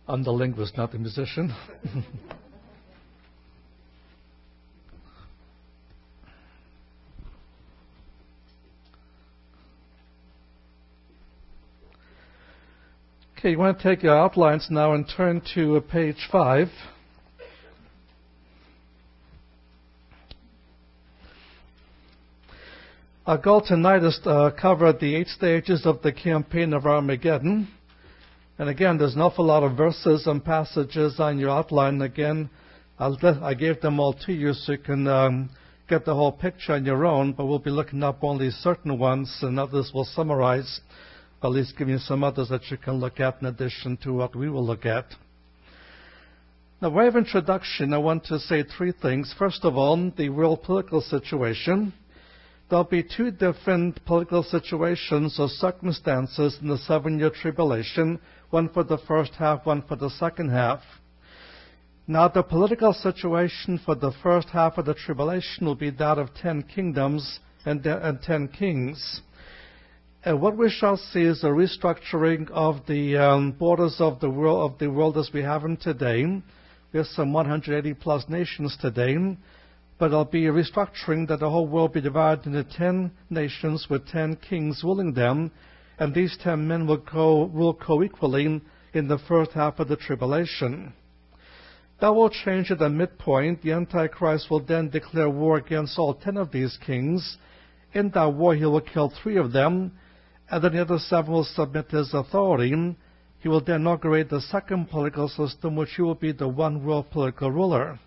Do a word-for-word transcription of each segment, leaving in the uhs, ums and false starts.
I'm the linguist, not the musician. Okay, you want to take your outlines now and turn to uh, page five. Our goal tonight is to uh, cover the eight stages of the campaign of Armageddon. And again, there's an awful lot of verses and passages on your outline. Again, I'll, I gave them all to you so you can um, get the whole picture on your own, but we'll be looking up only certain ones, and others will summarize. At least give you some others that you can look at in addition to what we will look at. Now, by way of introduction, I want to say three things. First of all, the world political situation. There'll be two different political situations or circumstances in the seven-year tribulation, one for the first half, one for the second half. Now, the political situation for the first half of the tribulation will be that of ten kingdoms and, and ten kings. And what we shall see is a restructuring of the um, borders of the world of the world as we have them today. We have some one hundred eighty plus nations today, but there'll be a restructuring that the whole world will be divided into ten nations with ten kings ruling them, and these ten men will co- rule co-equally in the first half of the tribulation. That will change at the midpoint. The Antichrist will then declare war against all ten of these kings. In that war, he will kill three of them, and then the other seven will submit to his authority. He will then inaugurate the second political system, which he will be the one world political ruler.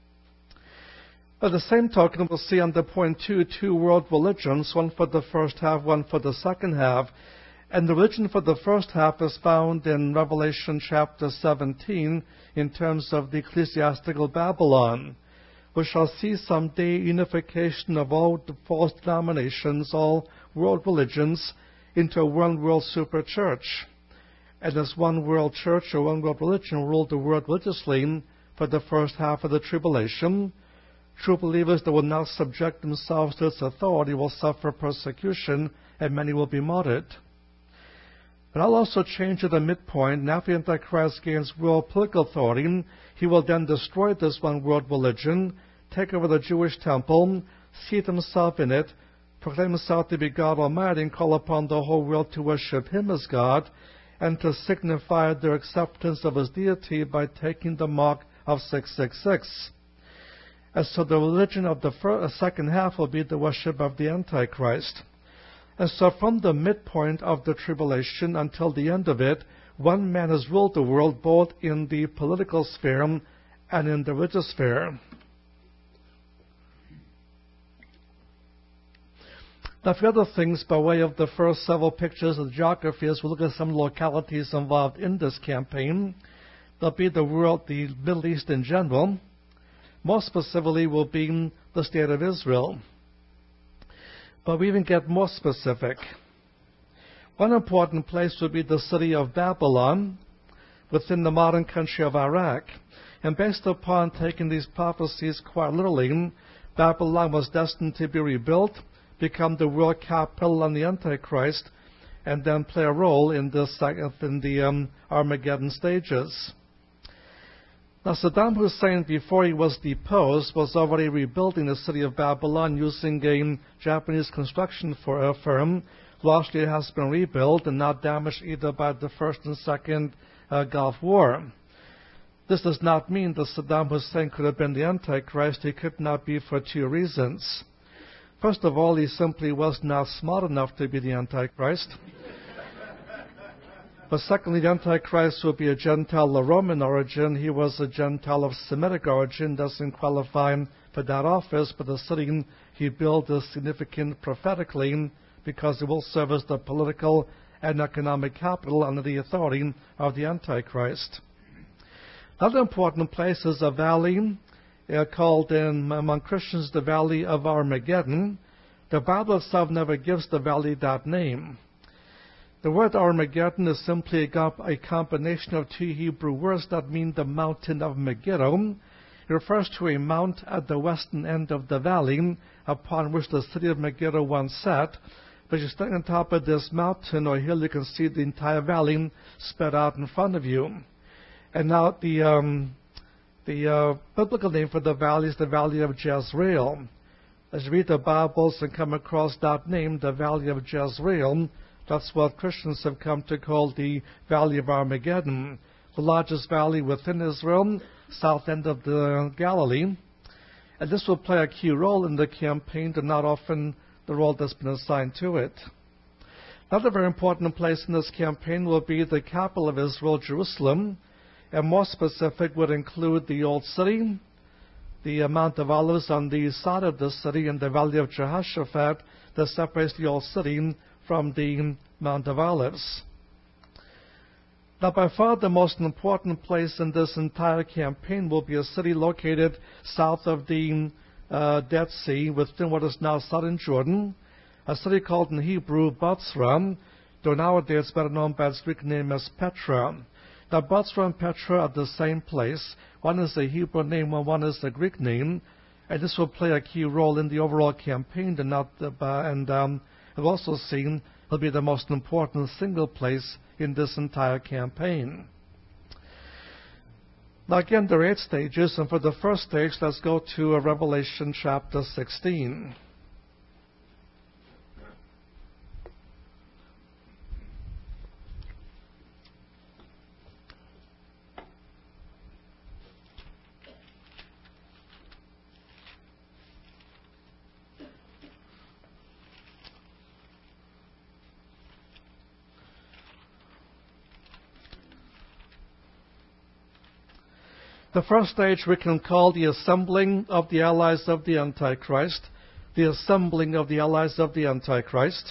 By the same token, we'll see under point two, two world religions, one for the first half, one for the second half. And the religion for the first half is found in Revelation chapter seventeen in terms of the ecclesiastical Babylon. We shall see someday unification of all the false denominations, all world religions, into a one world super church. And this one world church or one world religion will rule the world religiously for the first half of the tribulation. True believers that will not subject themselves to its authority will suffer persecution, and many will be martyred. But I'll also change at the midpoint, and after the Antichrist gains world political authority, he will then destroy this one world religion, take over the Jewish temple, seat himself in it, proclaim himself to be God Almighty, and call upon the whole world to worship him as God, and to signify their acceptance of his deity by taking the mark of six six six. And so the religion of the first, second half will be the worship of the Antichrist. And so from the midpoint of the tribulation until the end of it, one man has ruled the world both in the political sphere and in the religious sphere. Now, a few other things by way of the first several pictures of the geography as we look at some localities involved in this campaign. There'll be the world, the Middle East in general. More specifically will be the state of Israel. But we even get more specific. One important place would be the city of Babylon within the modern country of Iraq. And based upon taking these prophecies quite literally, Babylon was destined to be rebuilt, become the world capital on the Antichrist, and then play a role in the, in the um, Armageddon stages. Now, Saddam Hussein, before he was deposed, was already rebuilding the city of Babylon using a Japanese construction firm. Largely it has been rebuilt and not damaged either by the First and Second uh, Gulf War. This does not mean that Saddam Hussein could have been the Antichrist. He could not be for two reasons. First of all, he simply was not smart enough to be the Antichrist. But secondly, the Antichrist will be a Gentile of Roman origin. He was a Gentile of Semitic origin, doesn't qualify him for that office, but the city he built is significant prophetically because it will serve as the political and economic capital under the authority of the Antichrist. Another important place is a valley uh, called in among Christians the Valley of Armageddon. The Bible itself never gives the valley that name. The word Armageddon is simply a combination of two Hebrew words that mean the mountain of Megiddo. It refers to a mount at the western end of the valley upon which the city of Megiddo once sat. But you stand on top of this mountain or hill, you can see the entire valley spread out in front of you. And now the um, the uh, biblical name for the valley is the Valley of Jezreel. As you read the Bibles and come across that name, the Valley of Jezreel, that's what Christians have come to call the Valley of Armageddon, the largest valley within Israel, south end of the Galilee. And this will play a key role in the campaign, and not often the role that's been assigned to it. Another very important place in this campaign will be the capital of Israel, Jerusalem, and more specific would include the Old City, the Mount of Olives on the side of the city, and the Valley of Jehoshaphat that separates the Old City from the Mount of Olives. Now, by far the most important place in this entire campaign will be a city located south of the uh, Dead Sea, within what is now southern Jordan, a city called in Hebrew Bozrah, though nowadays better known by its Greek name as Petra. Now, Bozrah and Petra are the same place. One is a Hebrew name and one is a Greek name, and this will play a key role in the overall campaign. And, not the, uh, and um, I've also seen it'll be the most important single place in this entire campaign. Now, again, there are eight stages, and for the first stage, let's go to uh, Revelation chapter sixteen. The first stage we can call the assembling of the allies of the Antichrist. The assembling of the allies of the Antichrist.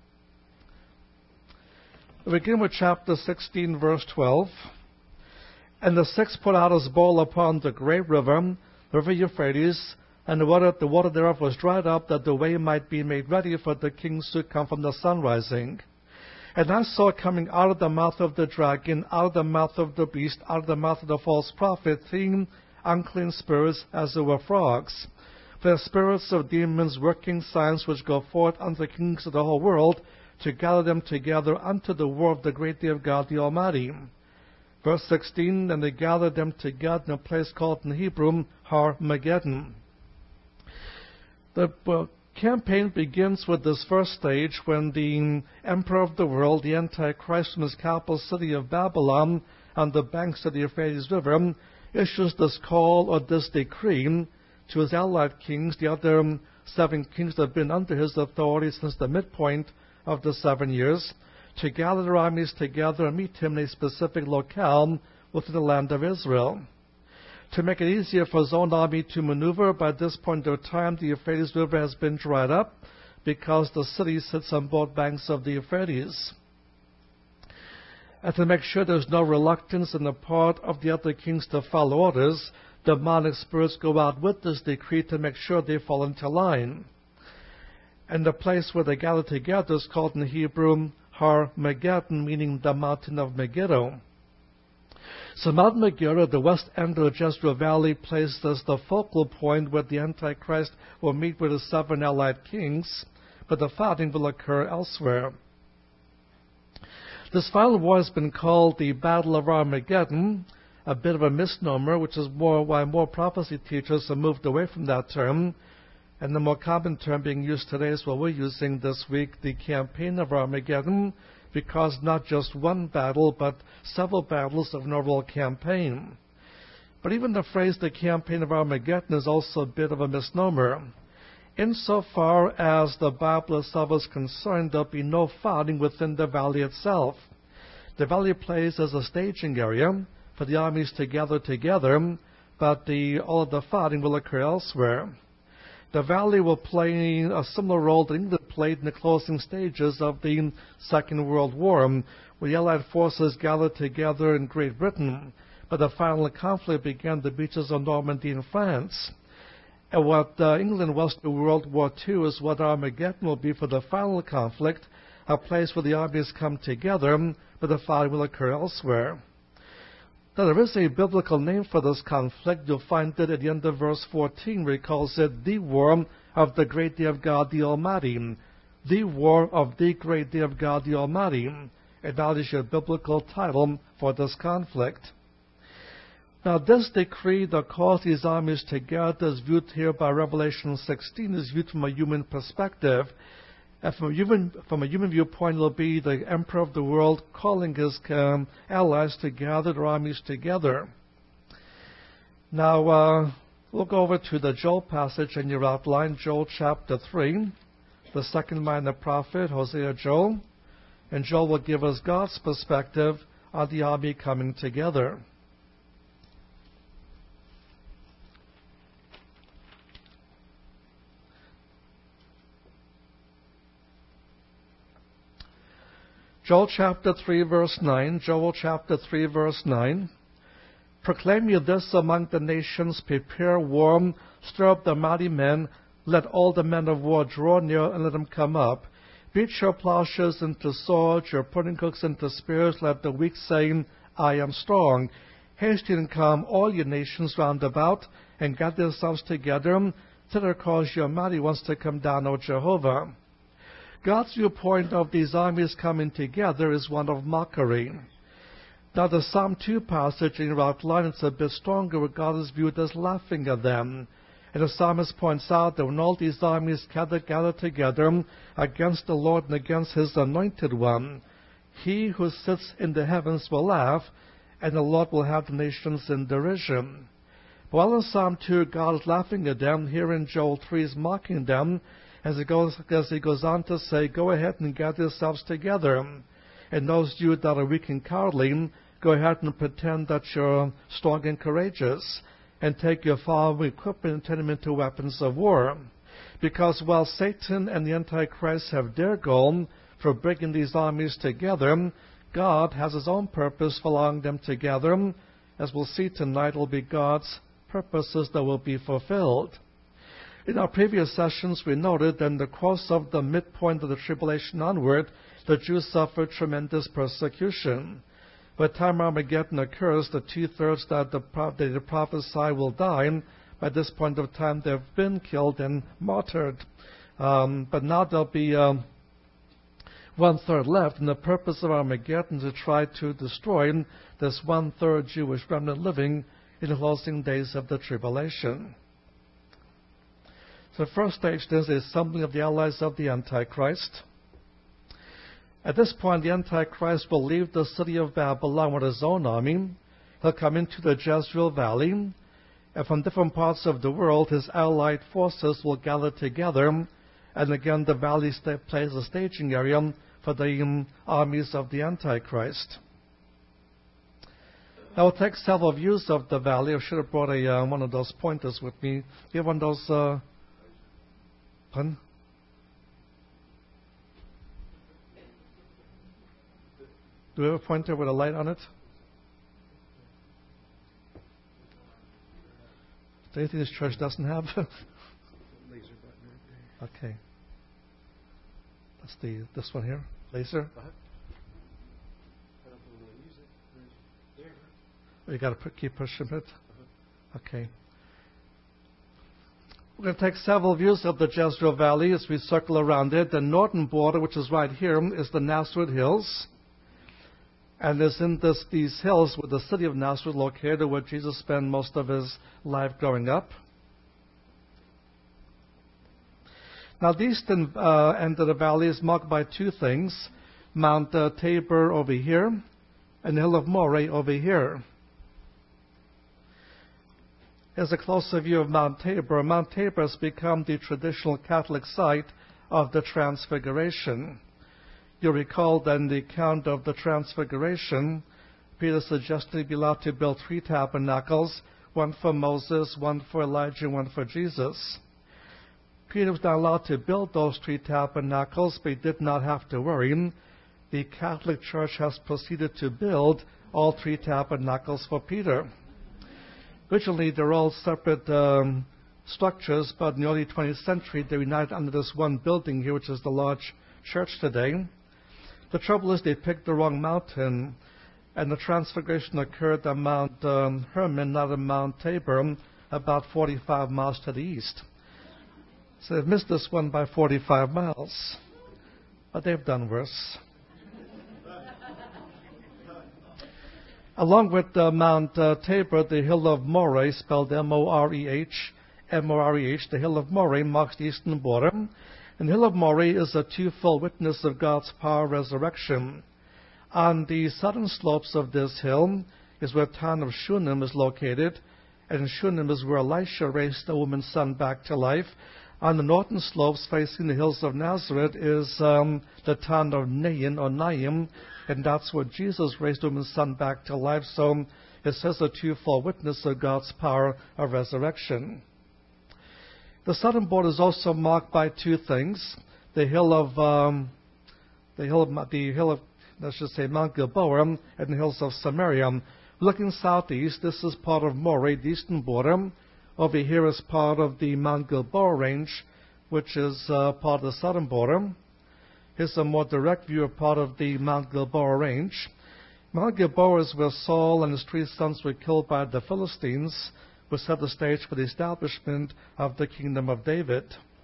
We begin with chapter sixteen, verse twelve. And the sixth put out his bowl upon the great river, the river Euphrates, and the water, the water thereof was dried up, that the way might be made ready for the kings to come from the sun rising. And I saw coming out of the mouth of the dragon, out of the mouth of the beast, out of the mouth of the false prophet, three unclean spirits, as they were frogs. For the spirits of demons working signs which go forth unto the kings of the whole world, to gather them together unto the war of the great day of God the Almighty. Verse sixteen, and they gathered them together in a place called in Hebrew, Har-Mageddon. The well, campaign begins with this first stage when the emperor of the world, the Antichrist, from his capital city of Babylon on the banks of the Euphrates River, issues this call or this decree to his allied kings, the other seven kings that have been under his authority since the midpoint of the seven years, to gather their armies together and meet him in a specific locale within the land of Israel. To make it easier for his own army to maneuver, by this point of time the Euphrates River has been dried up because the city sits on both banks of the Euphrates. And to make sure there's no reluctance on the part of the other kings to follow orders, demonic spirits go out with this decree to make sure they fall into line. And the place where they gather together is called in Hebrew Har-Mageddon, meaning the mountain of Megiddo. So Mount Megiddo, the west end of the Jezreel Valley, placed as the focal point where the Antichrist will meet with his seven allied kings, but the fighting will occur elsewhere. This final war has been called the Battle of Armageddon, a bit of a misnomer, which is more why more prophecy teachers have moved away from that term, and the more common term being used today is what we're using this week, the Campaign of Armageddon, because not just one battle, but several battles of an overall campaign. But even the phrase the Campaign of Armageddon is also a bit of a misnomer. Insofar as the Bible itself is concerned, there'll be no fighting within the valley itself. The valley plays as a staging area for the armies to gather together, but the, all of the fighting will occur elsewhere. The valley will play a similar role that England played in the closing stages of the Second World War, where the Allied forces gathered together in Great Britain, but the final conflict began at the beaches of Normandy in France. And what uh, England was to World War Two is what Armageddon will be for the final conflict, a place where the armies come together, but the fighting will occur elsewhere. Now, there is a biblical name for this conflict. You'll find it at the end of verse fourteen, where he calls it the war of the great day of God the Almighty. The war of the great day of God the Almighty. And that is your biblical title for this conflict. Now this decree that caused these armies together is viewed here by Revelation sixteen, is viewed from a human perspective. And from a human, from a human viewpoint, it will be the emperor of the world calling his um, allies to gather their armies together. Now, uh, we'll go over to the Joel passage in your outline, Joel chapter three, the second minor prophet, Hosea, Joel. And Joel will give us God's perspective on the army coming together. Joel chapter three, verse nine. Joel chapter three, verse nine. Proclaim ye this among the nations, prepare war, stir up the mighty men, let all the men of war draw near, and let them come up. Beat your plowshares into swords, your pruning hooks into spears, let the weak say, I am strong. Haste ye and come, all ye nations round about, and gather yourselves together, thither cause your mighty ones to come down, O Jehovah. God's viewpoint of these armies coming together is one of mockery. Now the Psalm two passage in your outline, it's a bit stronger, where God is viewed as laughing at them. And the psalmist points out that when all these armies gather, gather together against the Lord and against His anointed one, He who sits in the heavens will laugh, and the Lord will have the nations in derision. While in Psalm two God is laughing at them, here in Joel three is mocking them, as he goes, as he goes on to say, go ahead and gather yourselves together. And those of you that are weak and cowardly, go ahead and pretend that you're strong and courageous, and take your foul equipment and turn them into weapons of war. Because while Satan and the Antichrist have their goal for bringing these armies together, God has His own purpose for allowing them together. As we'll see tonight, it will be God's purposes that will be fulfilled. In our previous sessions, we noted that in the course of the midpoint of the tribulation onward, the Jews suffered tremendous persecution. By the time Armageddon occurs, the two-thirds that the, the prophesy will die. By this point of time, they've been killed and martyred. Um, but now there'll be um, one-third left, and the purpose of Armageddon is to try to destroy this one-third Jewish remnant living in the closing days of the tribulation. The first stage is the assembling of the allies of the Antichrist. At this point, the Antichrist will leave the city of Babylon with his own army. He'll come into the Jezreel Valley, and from different parts of the world, his allied forces will gather together, and again, the valley plays a staging area for the um, armies of the Antichrist. Now, we'll take several views of the valley. I should have brought a, uh, one of those pointers with me. You have one of those... Uh, Pardon? Do we have a pointer with a light on it? Is there anything this church doesn't have? Laser button right there. Okay. That's the this one here. Laser. Uh-huh. I don't know how to use it. There. Oh, you got to put, keep pushing it. Uh-huh. Okay. We're going to take several views of the Jezreel Valley as we circle around it. The northern border, which is right here, is the Nazareth Hills. And it's in this, these hills with the city of Nazareth located, where Jesus spent most of his life growing up. Now, the eastern uh, end of the valley is marked by two things. Mount uh, Tabor over here, and the hill of Moreh over here. Here's a closer view of Mount Tabor. Mount Tabor has become the traditional Catholic site of the Transfiguration. You'll recall that in the account of the Transfiguration, Peter suggested he be allowed to build three tabernacles, one for Moses, one for Elijah, and one for Jesus. Peter was not allowed to build those three tabernacles, but he did not have to worry. The Catholic Church has proceeded to build all three tabernacles for Peter. Originally, they're all separate um, structures, but in the early twentieth century, they united under this one building here, which is the large church today. The trouble is they picked the wrong mountain, and the Transfiguration occurred at Mount um, Hermon, not at Mount Tabor, about forty-five miles to the east. So they've missed this one by forty-five miles. But they've done worse. Along with uh, Mount uh, Tabor, the hill of Moreh, spelled M O R E H, M O R E H, the hill of Moreh marks the eastern border. And the hill of Moreh is a twofold witness of God's power of resurrection. On the southern slopes of this hill is where the town of Shunem is located, and Shunem is where Elisha raised the woman's son back to life. On the northern slopes facing the hills of Nazareth is um, the town of Nain or Naim, and that's where Jesus raised the woman's son back to life. So it says a twofold witness of God's power of resurrection. The southern border is also marked by two things: the hill of um, the hill of the hill of I should say Mount Gilboa and the hills of Samaria. Looking southeast, this is part of Moreh, the eastern border. Over here is part of the Mount Gilboa range, which is uh, part of the southern border. Here's a more direct view of part of the Mount Gilboa range. Mount Gilboa is where Saul and his three sons were killed by the Philistines, which set the stage for the establishment of the kingdom of David.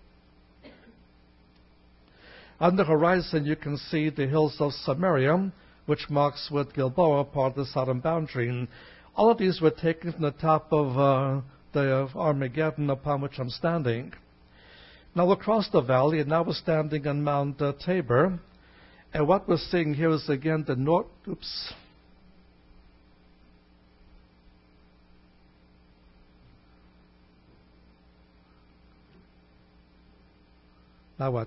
On the horizon, you can see the hills of Samaria, which marks with Gilboa part of the southern boundary. And all of these were taken from the top of uh, the Armageddon upon which I'm standing. Now we'll cross the valley, and now we're standing on Mount uh, Tabor. And what we're seeing here is again the north. Oops. Now what?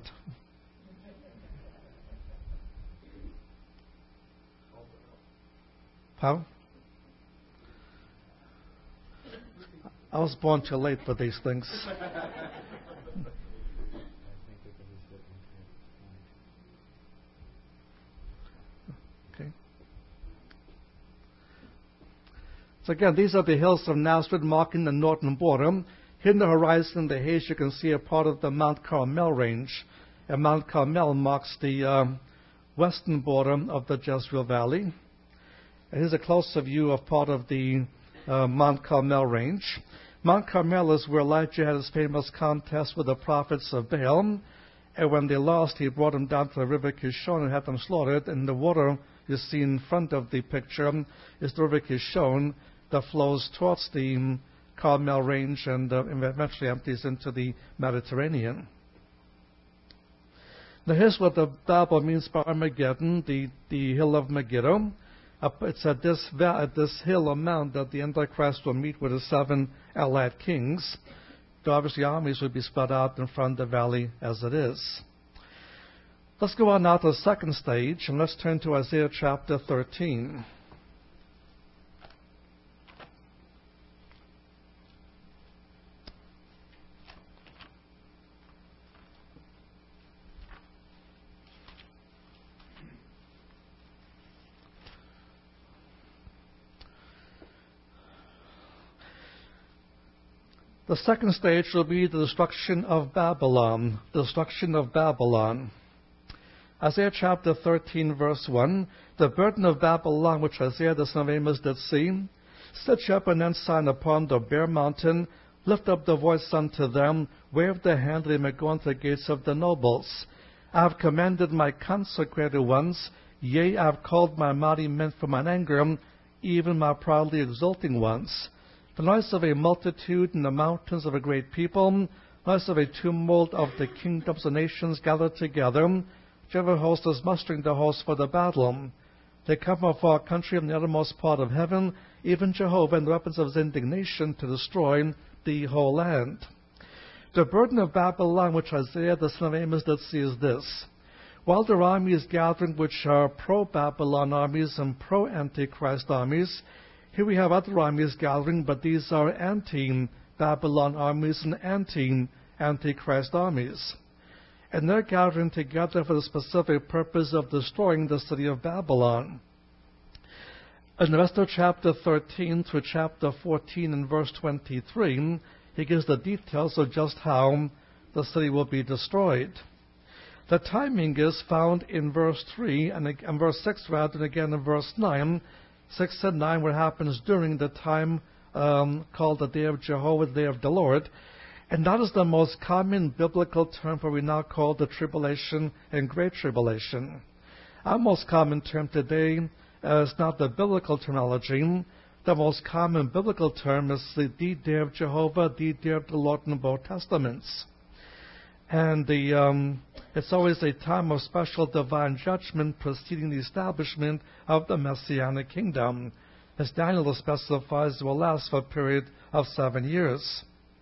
How? I was born too late for these things. Okay. So again, these are the hills of Nazareth marking the northern border. Here in the horizon, in the haze, you can see a part of the Mount Carmel range. And Mount Carmel marks the uh, western border of the Jezreel Valley. And here's a closer view of part of the uh, Mount Carmel range. Mount Carmel is where Elijah had his famous contest with the prophets of Baal. And when they lost, he brought them down to the river Kishon and had them slaughtered. And the water you see in front of the picture is the river Kishon that flows towards the Carmel range and uh, eventually empties into the Mediterranean. Now here's what the Bible means by Armageddon, the, the hill of Megiddo. Uh, it's at this, at this hill or mount that the Antichrist will meet with the seven allied kings. So obviously armies will be spread out in front of the valley as it is. Let's go on now to the second stage, and let's turn to Isaiah chapter thirteen. The second stage will be the destruction of Babylon. The destruction of Babylon. Isaiah chapter thirteen, verse one. The burden of Babylon, which Isaiah the son of Amos did see, set you up an ensign upon the bare mountain, lift up the voice unto them, wave the hand that they may go unto the gates of the nobles. I have commanded my consecrated ones, yea, I have called my mighty men from mine anger, even my proudly exulting ones. The noise of a multitude in the mountains of a great people, noise of a tumult of the kingdoms of nations gathered together. Jehovah host is mustering the host for the battle. They come from a far country from the uttermost part of heaven, even Jehovah and the weapons of his indignation to destroy the whole land. The burden of Babylon, which Isaiah the son of Amos did see, is this. While there are armies gathering which are pro-Babylon armies and pro-Antichrist armies, here we have other armies gathering, but these are anti-Babylon armies and anti-Antichrist armies. And they're gathering together for the specific purpose of destroying the city of Babylon. In the rest of chapter thirteen through chapter fourteen and verse twenty-three, he gives the details of just how the city will be destroyed. The timing is found in verse three and in verse six rather, and again in verse nine. Six and nine, what happens during the time um, called the day of Jehovah, the day of the Lord. And that is the most common biblical term for what we now call the tribulation and great tribulation. Our most common term today uh, is not the biblical terminology. The most common biblical term is the, the day of Jehovah, the day of the Lord in both Testaments. And the, um, it's always a time of special divine judgment preceding the establishment of the Messianic kingdom. As Daniel specifies, it will last for a period of seven years.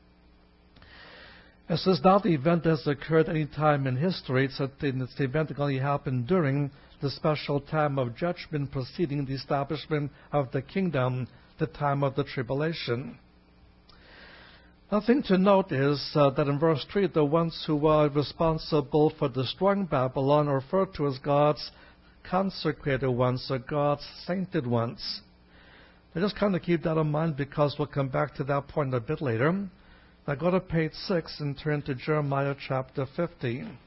This is not the event that has occurred any time in history. It's, a, it's the event that only happened during the special time of judgment preceding the establishment of the kingdom, the time of the tribulation. A thing to note is uh, that in verse three, the ones who are responsible for destroying Babylon are referred to as God's consecrated ones, or God's sainted ones. Now just kind of keep that in mind, because we'll come back to that point a bit later. Now go to page six and turn to Jeremiah chapter fifteen.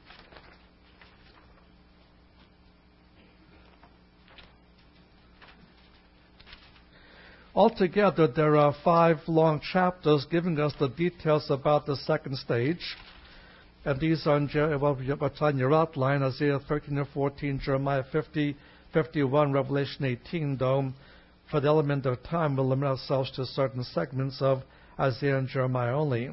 Altogether, there are five long chapters giving us the details about the second stage. And these are in Je- what's on your outline, Isaiah thirteen and fourteen, Jeremiah fifty, fifty-one, Revelation eighteen, though for the element of time we'll limit ourselves to certain segments of Isaiah and Jeremiah only.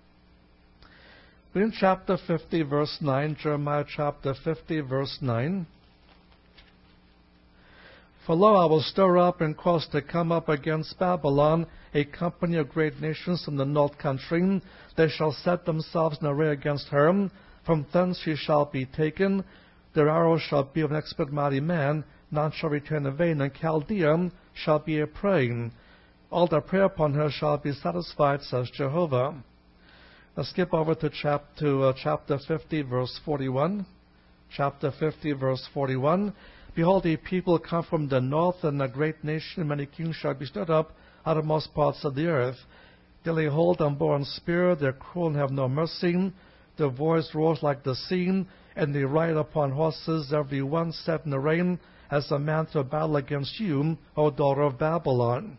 In chapter fifty, verse nine, Jeremiah chapter fifty, verse nine, "For lo, I will stir up and cause to come up against Babylon a company of great nations from the north country. They shall set themselves in array against her. From thence she shall be taken. Their arrow shall be of an expert mighty man. None shall return in vain, and Chaldea shall be a prey. All that prey upon her shall be satisfied, says Jehovah." Let's skip over to, chap- to uh, chapter fifty, verse forty-one. Chapter fifty, verse forty-one. "Behold, a people come from the north, and a great nation, and many kings shall be stood up out of most parts of the earth. They lay hold on bow and spear, they're cruel and have no mercy. Their voice roars like the sea, and they ride upon horses, every one set in array, as a man to battle against you, O daughter of Babylon."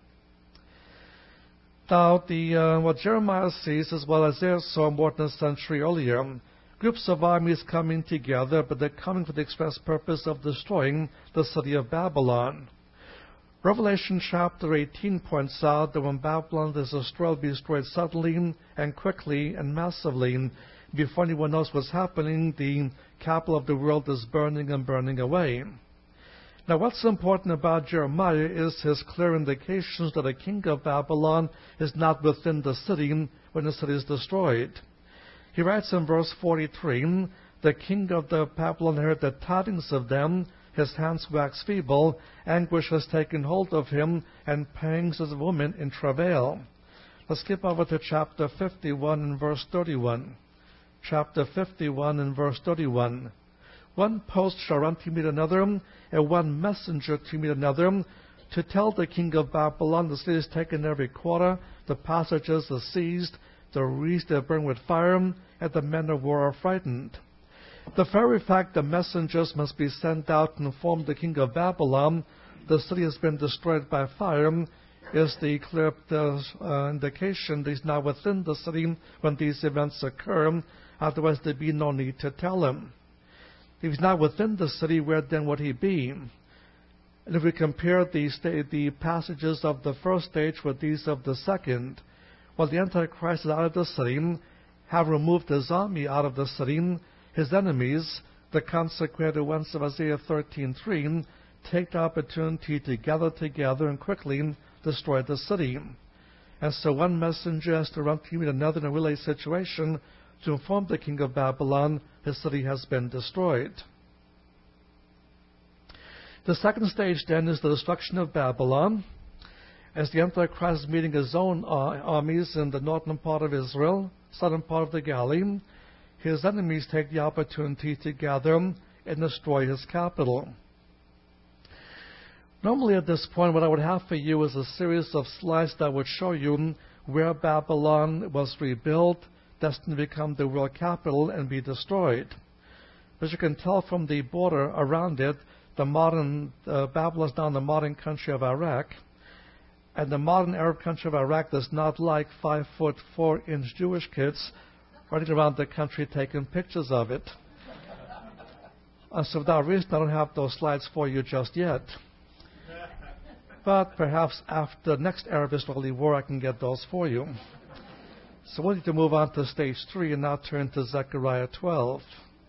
Now, the, uh, what Jeremiah sees, as well as Isaiah saw more than a century earlier, groups of armies coming together, but they're coming for the express purpose of destroying the city of Babylon. Revelation chapter eighteen points out that when Babylon is destroyed, it will be destroyed suddenly and quickly and massively. Before anyone knows what's happening, the capital of the world is burning and burning away. Now, what's important about Jeremiah is his clear indications that the king of Babylon is not within the city when the city is destroyed. He writes in verse forty-three, "The king of the Babylon heard the tidings of them. His hands wax feeble. Anguish has taken hold of him, and pangs as a woman in travail." Let's skip over to chapter fifty-one and verse thirty-one. Chapter fifty-one and verse thirty-one. "One post shall run to meet another, and one messenger to meet another, to tell the king of Babylon, the city is taken every quarter, the passages are seized, the reeds are burned with fire, and the men of war are frightened." The very fact that messengers must be sent out to inform the king of Babylon the city has been destroyed by fire is the clear uh, indication that he's not within the city when these events occur. Otherwise, there'd be no need to tell him. If he's not within the city, where then would he be? And if we compare the, sta- the passages of the first stage with these of the second, well, the Antichrist is out of the city, have removed his army out of the city. His enemies, the consecrated ones of Isaiah thirteen three, take the opportunity to gather together and quickly destroy the city. And so one messenger has to run to meet another in a relay situation to inform the king of Babylon his city has been destroyed. The second stage then is the destruction of Babylon. As the Antichrist is meeting his own uh, armies in the northern part of Israel, southern part of the Galilee, his enemies take the opportunity to gather and destroy his capital. Normally at this point, what I would have for you is a series of slides that would show you where Babylon was rebuilt, destined to become the world capital and be destroyed. As you can tell from the border around it, the modern uh, Babylon is now in the modern country of Iraq, and the modern Arab country of Iraq does not like five foot four inch Jewish kids running around the country taking pictures of it. uh, so for that reason, I don't have those slides for you just yet. But perhaps after the next Arab-Israeli war, I can get those for you. So we need to move on to stage three and now turn to Zechariah twelve.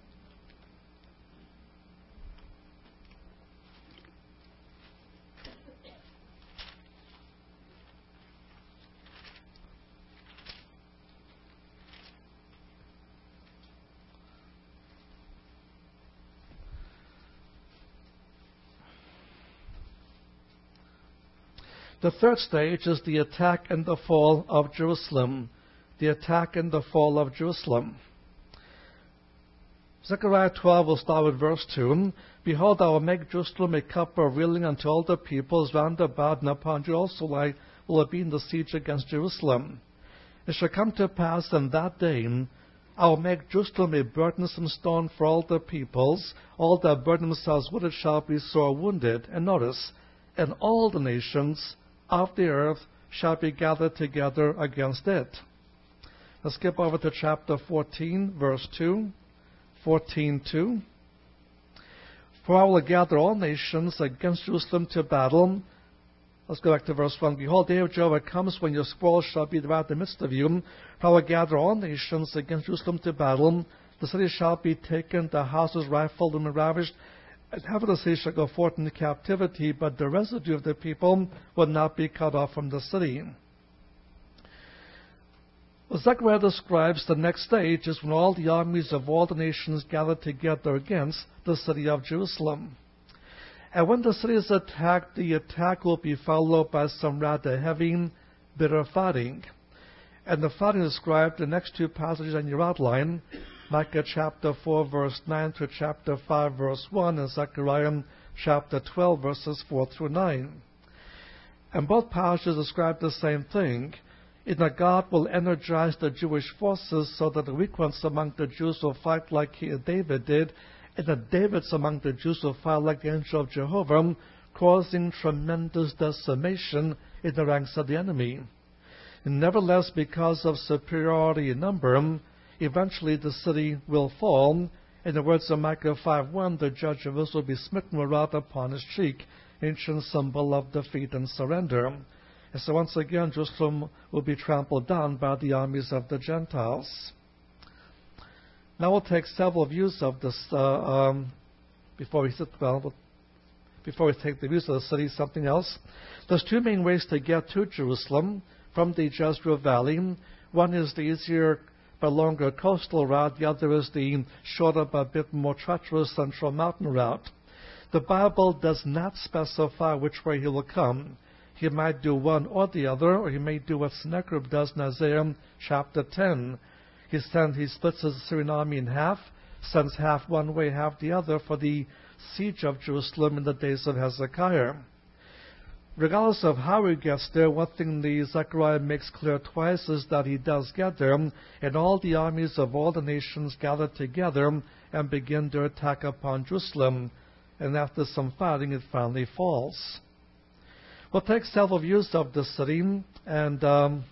The third stage is the attack and the fall of Jerusalem. The attack and the fall of Jerusalem. Zechariah twelve will start with verse two. Behold, I will make Jerusalem a cup of reeling unto all the peoples round about, and upon you also I will be in the siege against Jerusalem. It shall come to pass in that day, I will make Jerusalem a burdensome stone for all the peoples. All that burden themselves with it shall be sore wounded. And notice, and all the nations of the earth shall be gathered together against it. Let's skip over to chapter fourteen, verse two. fourteen two. For I will gather all nations against Jerusalem to battle. Let's go back to verse one. Behold, the day of Jehovah comes when your spoil shall be divided in the midst of you. For I will gather all nations against Jerusalem to battle. The city shall be taken, the houses rifled and ravished, and half of the city shall go forth into captivity, but the residue of the people will not be cut off from the city. Well, Zechariah describes the next stage is when all the armies of all the nations gather together against the city of Jerusalem. And when the city is attacked, the attack will be followed by some rather heavy, bitter fighting. And the fighting is described in the next two passages on your outline, Micah chapter four, verse nine through chapter five, verse one, and Zechariah chapter twelve, verses four through nine. And both passages describe the same thing, in that God will energize the Jewish forces so that the weak ones among the Jews will fight like he, David did, and the Davids among the Jews will fight like the angel of Jehovah, causing tremendous decimation in the ranks of the enemy. And nevertheless, because of superiority in number, eventually the city will fall. In the words of Micah five one, the judge of Israel will be smitten with wrath upon his cheek, ancient symbol of defeat and surrender. And so once again, Jerusalem will be trampled down by the armies of the Gentiles. Now we'll take several views of this uh, um, before we sit. Well, before we take the views of the city, something else. There's two main ways to get to Jerusalem from the Jezreel Valley. One is the easier but longer coastal route. The other is the shorter but a bit more treacherous central mountain route. The Bible does not specify which way he will come. He might do one or the other, or he may do what Sennacherib does in Isaiah chapter ten. He, sends, he splits his Assyrian army in half, sends half one way, half the other for the siege of Jerusalem in the days of Hezekiah. Regardless of how he gets there, one thing the Zechariah makes clear twice is that he does get there, and all the armies of all the nations gather together and begin their attack upon Jerusalem. And after some fighting, it finally falls. We'll take several views of the city, and um,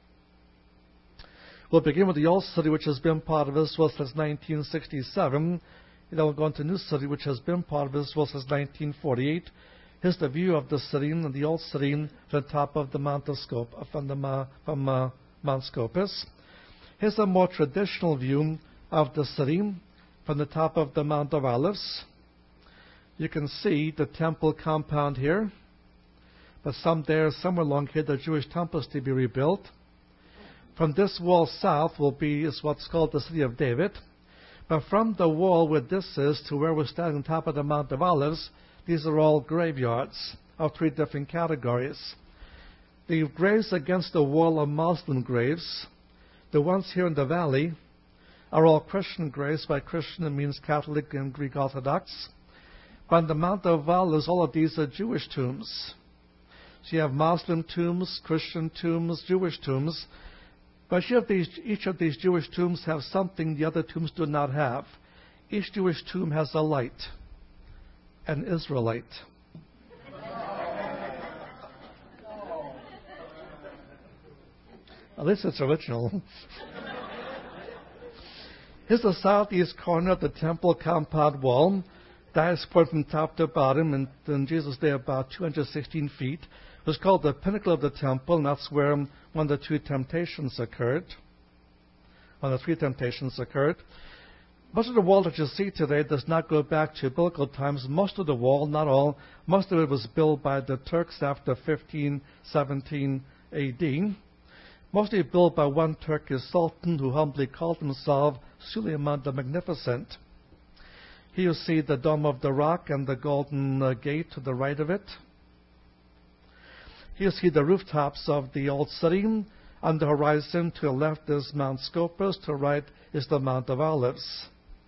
we'll begin with the old city, which has been part of Israel since nineteen sixty-seven. And then we'll go into the new city, which has been part of Israel since nineteen forty-eight. Here's the view of the city, and the old city, from the top of the Mount of Scop, from, the, from uh, Mount Scopus. Here's a more traditional view of the city from the top of the Mount of Olives. You can see the temple compound here. But some there, somewhere along here, the Jewish temple is to be rebuilt. From this wall south will be is what's called the City of David. But from the wall where this is to where we're standing on top of the Mount of Olives, these are all graveyards of three different categories. The graves against the wall are Muslim graves. The ones here in the valley are all Christian graves. By Christian, it means Catholic and Greek Orthodox. But on the Mount of Olives, all of these are Jewish tombs. So you have Muslim tombs, Christian tombs, Jewish tombs. But each of these, each of these Jewish tombs have something the other tombs do not have. Each Jewish tomb has a light, an Israelite. At least it's original. Here's the southeast corner of the temple compound wall. The highest point from top to bottom, and in Jesus' day about two hundred sixteen feet, was called the pinnacle of the temple, and that's where one of the two temptations occurred. One of the three temptations occurred. Most of the wall that you see today does not go back to biblical times. Most of the wall, not all, most of it was built by the Turks after fifteen seventeen A D. Mostly built by one Turkish sultan who humbly called himself Suleiman the Magnificent. Here you see the Dome of the Rock and the Golden uh, Gate to the right of it. Here you see the rooftops of the old city. On the horizon to the left is Mount Scopus, to the right is the Mount of Olives.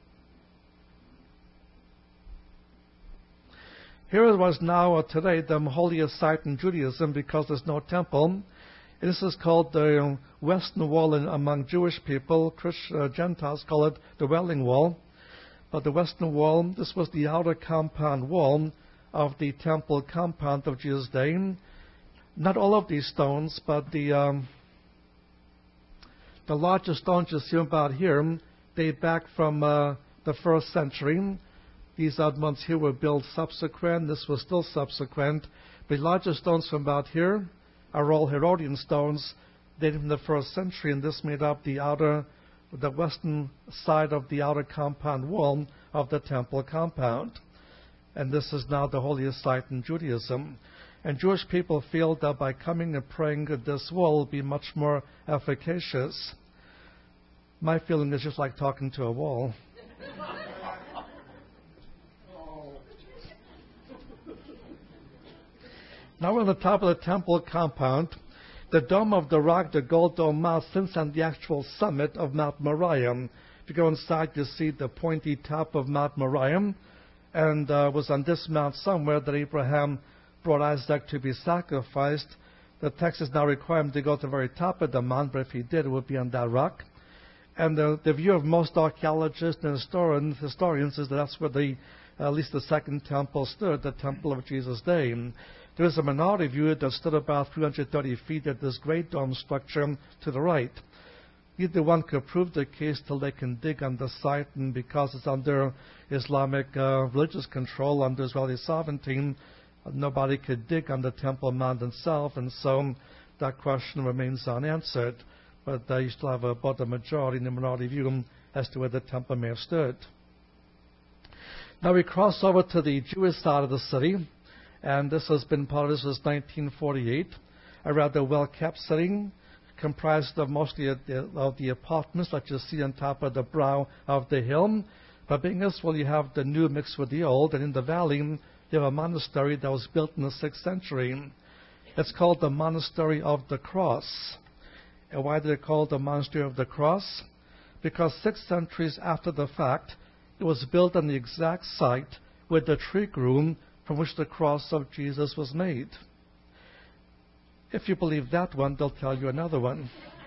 Here it was now or today the holiest site in Judaism because there's no temple. This is called the Western Wall among Jewish people. Christian, uh, Gentiles call it the Wailing Wall. But the Western Wall, this was the outer compound wall of the temple compound of Jesus' day. Not all of these stones, but the um, the largest stones you see about here date back from uh, the first century. These odd ones here were built subsequent. This was still subsequent. The largest stones from about here are all Herodian stones dating from the first century, and this made up the outer, the western side of the outer compound wall of the temple compound. And this is now the holiest site in Judaism. And Jewish people feel that by coming and praying at this wall will be much more efficacious. My feeling is just like talking to a wall. Now we're on the top of the temple compound. The Dome of the Rock, the Gold Dome Mount, sits on the actual summit of Mount Moriah. If you go inside, you see the pointy top of Mount Moriah. And uh, it was on this mount somewhere that Abraham brought Isaac to be sacrificed. The text is now requiring him to go to the very top of the mount, but if he did, it would be on that rock. And the, the view of most archaeologists and historians, historians is that that's where the, uh, at least the second temple stood, the temple of Jesus' day. There is a minority view that stood about three hundred thirty feet at this great dome structure to the right. Either one could prove the case till they can dig on the site, and because it's under Islamic uh, religious control, under Israeli sovereignty, nobody could dig on the Temple Mount itself, and so that question remains unanswered. But uh, you still have about a majority in the minority view as to where the temple may have stood. Now we cross over to the Jewish side of the city, and this has been part of this was nineteen forty-eight, a rather well-kept city, comprised of mostly of the, of the apartments that you see on top of the brow of the hill. But being this, well, you have the new mixed with the old, and in the valley you have a monastery that was built in the sixth century. It's called the Monastery of the Cross. And why did it call the Monastery of the Cross? Because six centuries after the fact, it was built on the exact site where the tree grew from which the cross of Jesus was made. If you believe that one, they'll tell you another one.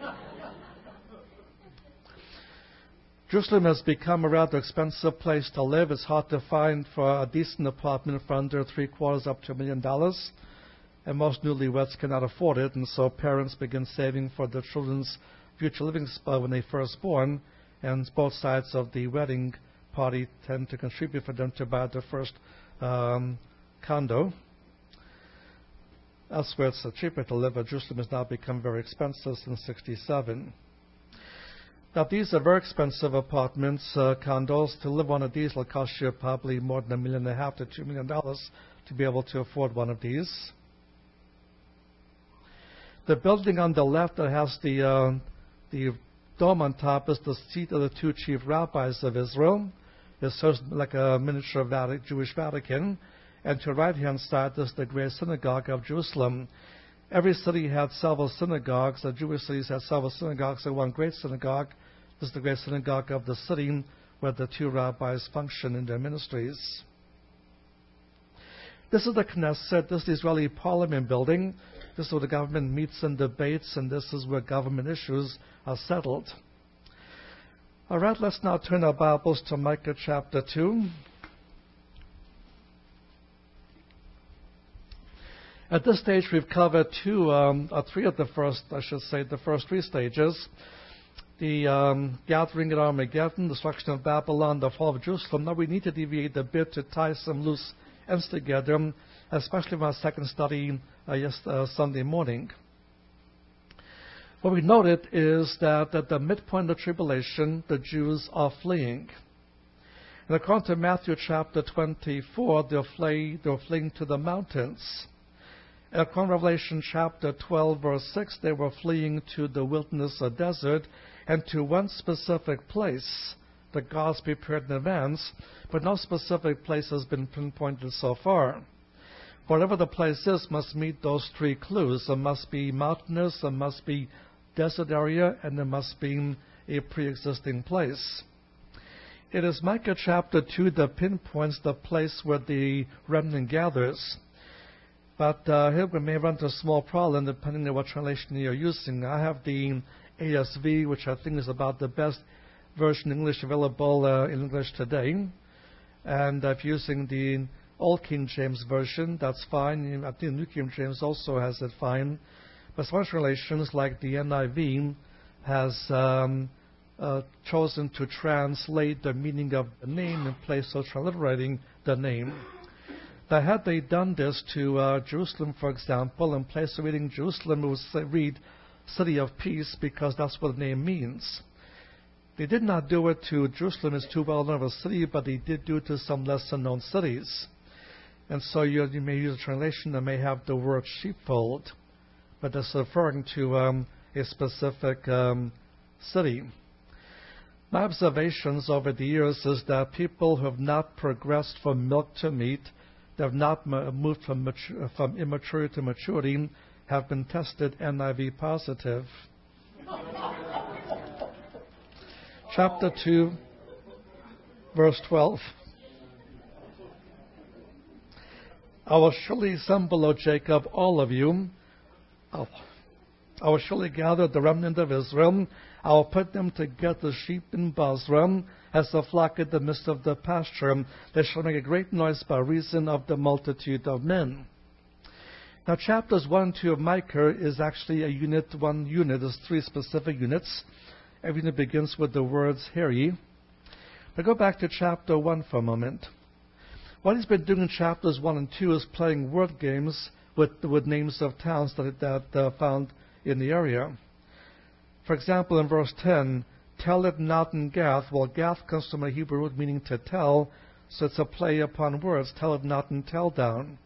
Jerusalem has become a rather expensive place to live. It's hard to find for a decent apartment for under three quarters up to a million dollars. And most newlyweds cannot afford it, and so parents begin saving for their children's future living spot when they first born, and both sides of the wedding party tend to contribute for them to buy their first um, condo. Elsewhere it's cheaper to live, but Jerusalem has now become very expensive since sixty-seven. Now these are very expensive apartments, uh, condos. To live one of these will cost you probably more than a million and a half to two million dollars to be able to afford one of these. The building on the left that has the uh, the dome on top is the seat of the two chief rabbis of Israel. It serves like a miniature Vatican, Jewish Vatican. And to the right-hand side is the Great Synagogue of Jerusalem. Every city had several synagogues. The Jewish cities had several synagogues and one great synagogue. This is the Great Synagogue of the city where the two rabbis function in their ministries. This is the Knesset. This is the Israeli Parliament building. This is where the government meets and debates, and this is where government issues are settled. All right, let's now turn our Bibles to Micah chapter two. At this stage, we've covered two, um, or three of the first, I should say, the first three stages. the um, gathering at Armageddon, destruction of Babylon, the fall of Jerusalem. Now we need to deviate a bit to tie some loose ends together, especially from our second study uh, yes, uh, Sunday morning. What we noted is that at the midpoint of the tribulation, the Jews are fleeing. And according to Matthew chapter twenty-four, they're, flee, they're fleeing to the mountains. And according to Revelation chapter twelve, verse six, they were fleeing to the wilderness or desert and to one specific place that God's prepared in advance, but no specific place has been pinpointed so far. Whatever the place is must meet those three clues. It must be mountainous, it must be desert area, and there must be a pre-existing place. It is Micah chapter two that pinpoints the place where the remnant gathers. But uh, here we may run into a small problem depending on what translation you're using. I have the A S V, which I think is about the best version in English available uh, in English today. And if you're using the Old King James Version, that's fine. I think the New King James also has it fine. But some translations, like the N I V, has um, uh, chosen to translate the meaning of the name in place of transliterating the name. Now, had they done this to uh, Jerusalem, for example, in place of reading Jerusalem, it would say, read City of Peace, because that's what the name means. They did not do it to Jerusalem, it's too well known of a city, but they did do it to some lesser known cities. And so you, you may use a translation that may have the word sheepfold, but that's referring to um, a specific um, city. My observations over the years is that people who have not progressed from milk to meat, they have not moved from, mature, from immaturity to maturity, have been tested N I V positive. Chapter two, verse twelve. I will surely assemble, O Jacob, all of you. I will surely gather the remnant of Israel. I will put them together, sheep in Basra, as the flock in the midst of the pasture. They shall make a great noise by reason of the multitude of men. Now, chapters one and two of Micah is actually a unit, one unit. There's three specific units. Every unit begins with the words, hear ye. But go back to chapter one for a moment. What he's been doing in chapters one and two is playing word games with, with names of towns that, that uh, found in the area. For example, in verse ten, tell it not in Gath. Well, Gath comes from a Hebrew root meaning to tell, so it's a play upon words. Tell it not in tell down.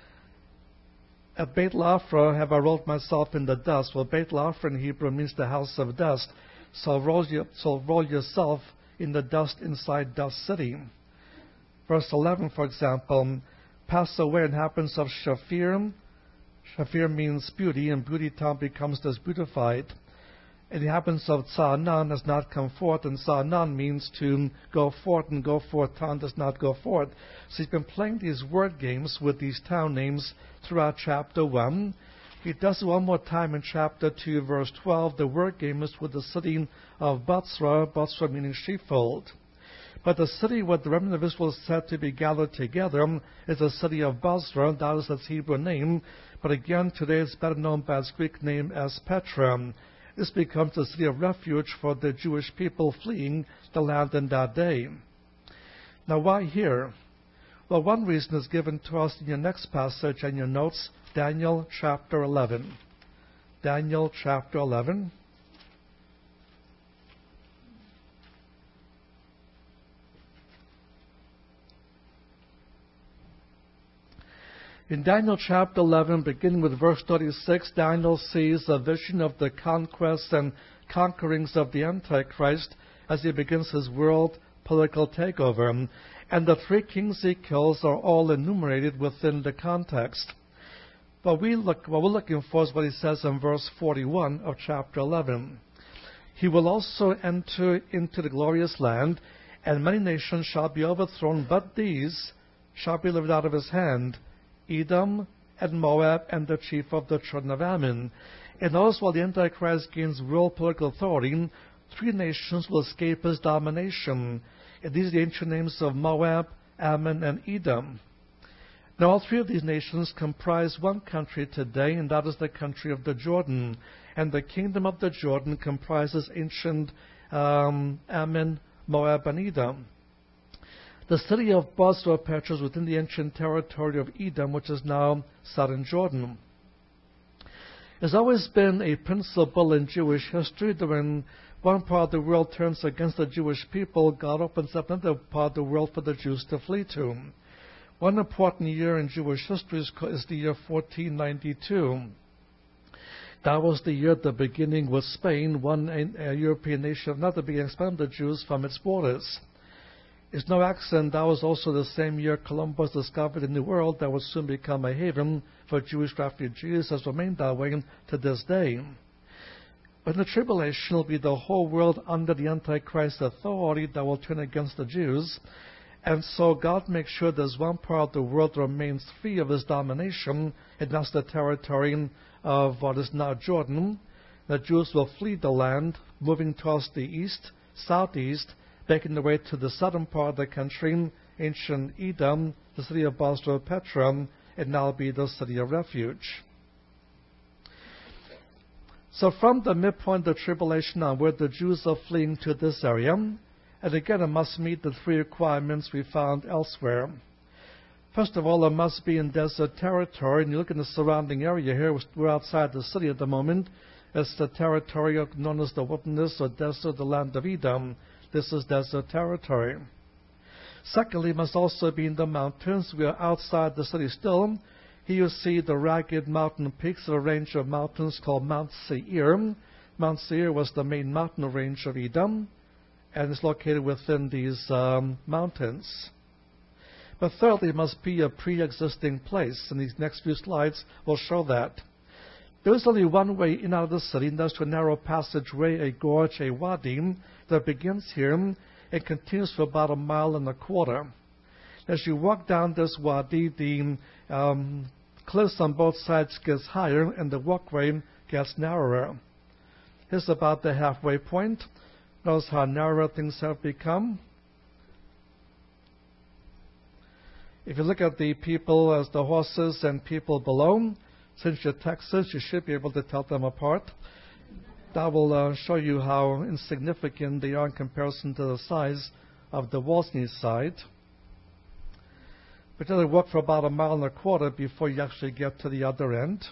At Beit Lafra have I rolled myself in the dust. Well, Beit Lafra in Hebrew means the house of dust. So roll, you, so roll yourself in the dust inside Dust City. Verse eleven, for example, pass away inhabitants of Shaphir. Shaphir means beauty, and beauty town becomes disbeautified. And the inhabitants of Tza'anan has not come forth, and Tza'anan means to go forth, and go forth town does not go forth. So he's been playing these word games with these town names throughout chapter one. He does it one more time in chapter two, verse twelve. The word game is with the city of Batsra, Batsra meaning sheepfold. But the city where the remnant of Israel is said to be gathered together is the city of Basra. That is its Hebrew name. But again, today it's better known by its Greek name as Petra. This becomes the city of refuge for the Jewish people fleeing the land in that day. Now, why here? Well, one reason is given to us in your next passage and your notes, Daniel chapter eleven. Daniel chapter eleven. In Daniel chapter eleven, beginning with verse thirty-six, Daniel sees a vision of the conquests and conquerings of the Antichrist as he begins his world political takeover. And the three kings he kills are all enumerated within the context. But we look, what we're looking for is what he says in verse forty-one of chapter eleven. He will also enter into the glorious land, and many nations shall be overthrown, but these shall be delivered out of his hand, Edom and Moab and the chief of the children of Ammon. And notice while the Antichrist gains world political authority, three nations will escape his domination. And these are the ancient names of Moab, Ammon, and Edom. Now, all three of these nations comprise one country today, and that is the country of the Jordan. And the kingdom of the Jordan comprises ancient um, Ammon, Moab, and Edom. The city of Bozrah Petra is within the ancient territory of Edom, which is now southern Jordan. There's always been a principle in Jewish history that when one part of the world turns against the Jewish people, God opens up another part of the world for the Jews to flee to. One important year in Jewish history is, is the year fourteen ninety-two. That was the year at the beginning with Spain, one a European nation, another began expelling the Jews from its borders. It's no accident that was also the same year Columbus discovered a new world that would soon become a haven for Jewish refugees, has remained that way to this day. But in the tribulation will be the whole world under the Antichrist authority that will turn against the Jews. And so God makes sure there's one part of the world that remains free of his domination, and that's the territory of what is now Jordan. The Jews will flee the land, moving towards the east, southeast, making their way to the southern part of the country, ancient Edom, the city of Bozrah Petra, and now be the city of refuge. So from the midpoint of the tribulation onward, the Jews are fleeing to this area. And again, it must meet the three requirements we found elsewhere. First of all, it must be in desert territory. And you look in the surrounding area here, we're outside the city at the moment. It's the territory known as the wilderness or desert, the land of Edom. This is desert territory. Secondly, it must also be in the mountains. We are outside the city still. Here you see the ragged mountain peaks of a range of mountains called Mount Seir. Mount Seir was the main mountain range of Edom, and is located within these um, mountains. But thirdly, it must be a pre-existing place, and these next few slides will show that. There is only one way in and out of the city, and that's through a narrow passageway, a gorge, a wadi, that begins here and continues for about a mile and a quarter. As you walk down this wadi, the um, cliffs on both sides gets higher, and the walkway gets narrower. Here's about the halfway point. Notice how narrow things have become. If you look at the people as the horses and people below, since you're Texas, you should be able to tell them apart. That will uh, show you how insignificant they are in comparison to the size of the walls on each side. But you have to walk for about a mile and a quarter before you actually get to the other end.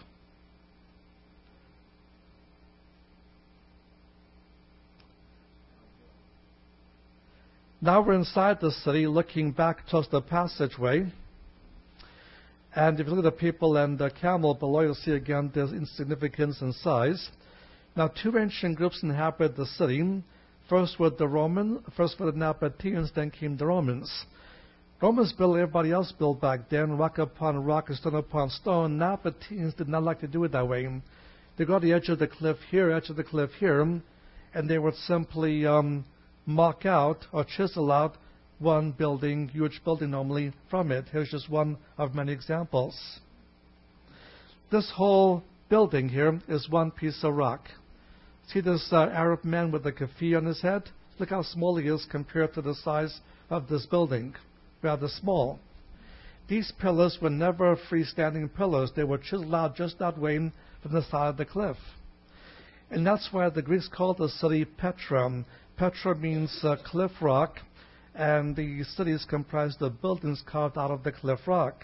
Now we're inside the city, looking back towards the passageway. And if you look at the people and the camel below, you'll see again there's insignificance in size. Now, two ancient groups inhabited the city. First were the Romans, first were the Nabateans, then came the Romans. Romans built everybody else built back then, rock upon rock and stone upon stone. Nabateans did not like to do it that way. They go to the edge of the cliff here, edge of the cliff here, and they would simply um, mark out or chisel out one building, huge building normally, from it. Here's just one of many examples. This whole building here is one piece of rock. See this uh, Arab man with the keffiyeh on his head? Look how small he is compared to the size of this building. Rather small. These pillars were never freestanding pillars. They were chiseled out just that way from the side of the cliff. And that's why the Greeks called the city Petra. Petra means uh, cliff rock, and the city is comprised of buildings carved out of the cliff rock.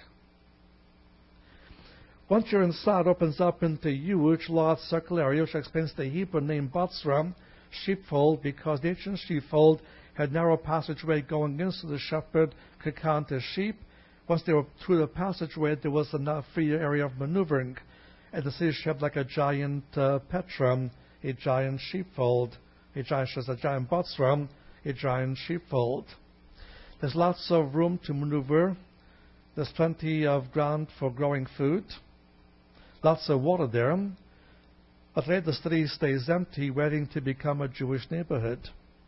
Once you're inside, it opens up into a huge, large circular area, which explains the Hebrew name Bozrah, sheepfold, because the ancient sheepfold had narrow passageway going in so the shepherd could count his sheep. Once they were through the passageway, there was a free area of maneuvering, and the city shaped like a giant uh, Petra, a giant sheepfold, a giant, a giant Bozrah, a giant sheepfold. There's lots of room to maneuver. There's plenty of ground for growing food. Lots of water there. But today the city stays empty, waiting to become a Jewish neighborhood.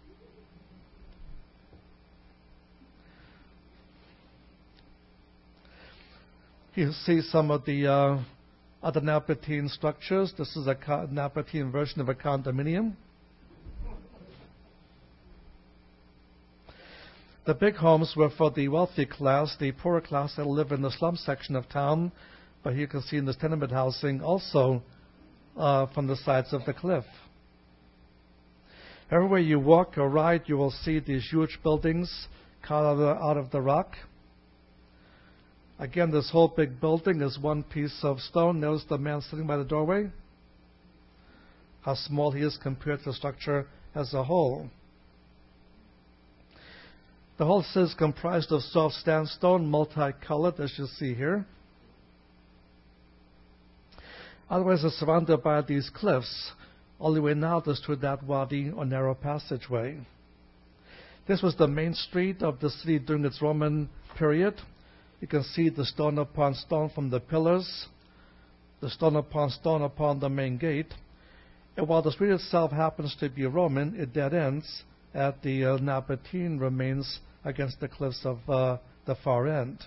You see some of the uh, other Nabatean structures. This is a Nabatean version of a condominium. The big homes were for the wealthy class. The poorer class that live in the slum section of town. But you can see in this tenement housing also uh, from the sides of the cliff. Everywhere you walk or ride, you will see these huge buildings cut out of the, out of the rock. Again, this whole big building is one piece of stone. Notice the man sitting by the doorway. How small he is compared to the structure as a whole. The whole is comprised of soft sandstone, multicolored, as you see here. Otherwise, it's surrounded by these cliffs. All the way now is through that wadi or narrow passageway. This was the main street of the city during its Roman period. You can see the stone upon stone from the pillars, the stone upon stone upon the main gate. And while the street itself happens to be Roman, it dead ends at the uh, Nabatean remains against the cliffs of uh, the far end.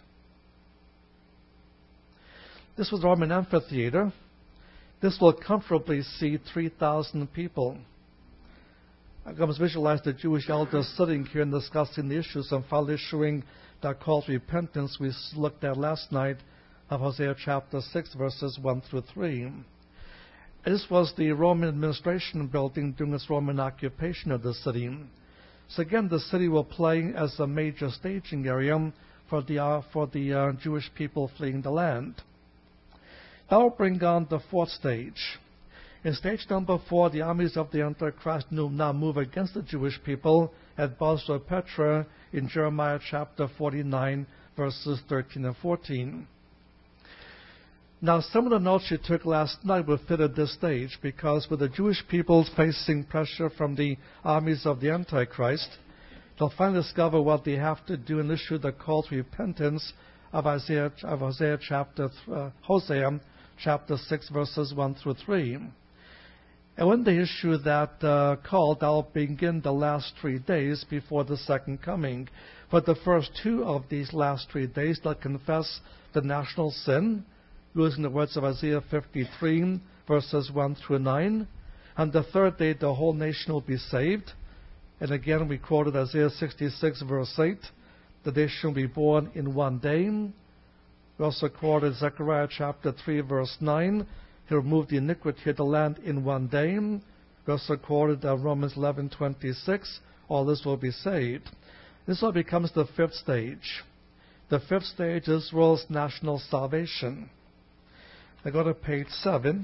This was the Roman amphitheater. This will comfortably seat three thousand people. I can visualize the Jewish elders sitting here and discussing the issues and finally issuing that call to repentance we looked at last night of Hosea chapter six, verses one through three. This was the Roman administration building during its Roman occupation of the city. So again, the city will play as a major staging area for the, uh, for the uh, Jewish people fleeing the land. That will bring on the fourth stage. In stage number four, the armies of the Antichrist now move against the Jewish people at Bozrah Petra in Jeremiah chapter forty-nine, verses thirteen and fourteen. Now, some of the notes you took last night will fit at this stage, because with the Jewish people facing pressure from the armies of the Antichrist, they'll finally discover what they have to do and issue the call to repentance of Isaiah, of Hosea chapter uh, Hosea chapter six, verses one through three. And when they issue that uh, call, they'll begin the last three days before the second coming. For the first two of these last three days, they'll confess the national sin, using the words of Isaiah fifty-three, verses one through nine. And the third day, the whole nation will be saved. And again, we quoted Isaiah sixty-six, verse eight. The nation will be born in one day. We also quoted Zechariah chapter three, verse nine. He removed the iniquity of the land in one day. We also quoted uh, Romans eleven twenty-six. All this will be saved. This all becomes the fifth stage. The fifth stage is Israel's national salvation. I go to page seven.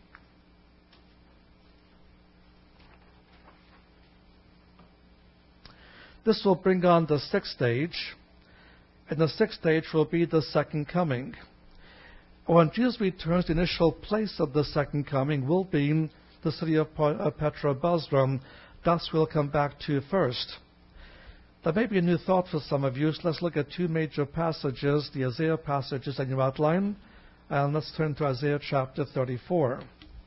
This will bring on the sixth stage. And the sixth stage will be the second coming. When Jesus returns, the initial place of the second coming will be the city of Petra Bozrah. Thus we'll come back to first. That may be a new thought for some of you, so let's look at two major passages, the Isaiah passages in your outline, and let's turn to Isaiah chapter thirty-four.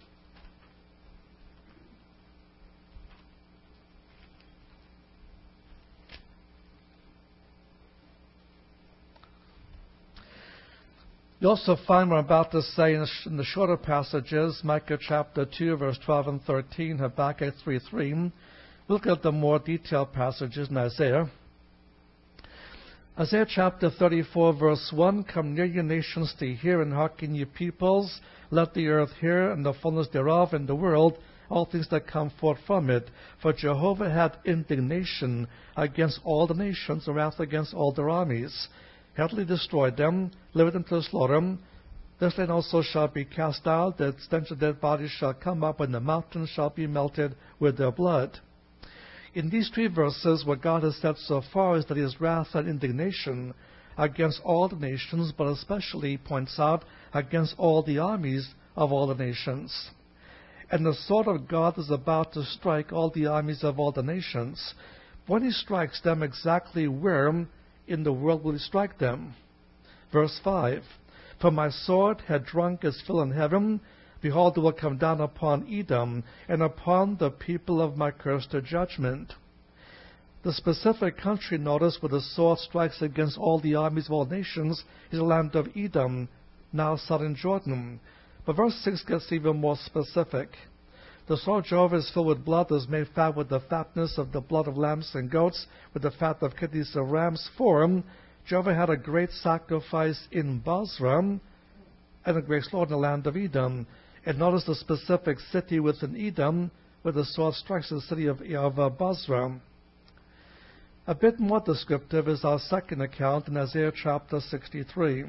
You also find what I'm about to say in the shorter passages, Micah chapter two, verse twelve and thirteen, Habakkuk three three. We'll look at the more detailed passages in Isaiah. Isaiah chapter thirty-four, verse one, Come near, ye nations, to hear, and hearken, ye peoples. Let the earth hear, and the fullness thereof, and the world, all things that come forth from it. For Jehovah had indignation against all the nations, and wrath against all their armies. Utterly destroyed them, delivered them to the slaughter. This land also shall be cast out, the stench of dead bodies shall come up, and the mountains shall be melted with their blood. In these three verses, what God has said so far is that his wrath and indignation against all the nations, but especially points out against all the armies of all the nations. And the sword of God is about to strike all the armies of all the nations. When he strikes them, exactly where in the world will he strike them? Verse five, For my sword had drunk its fill in heaven. Behold, it will come down upon Edom, and upon the people of my curse to judgment. The specific country, notice, where the sword strikes against all the armies of all nations is the land of Edom, now southern Jordan. But verse six gets even more specific. The soil of Jehovah is filled with blood, is made fat with the fatness of the blood of lambs and goats, with the fat of kidneys of rams. For Jehovah had a great sacrifice in Bozrah, and a great slaughter in the land of Edom. And notice the specific city within Edom, where the sword strikes the city of, of uh, Bozrah. A bit more descriptive is our second account in Isaiah chapter sixty-three.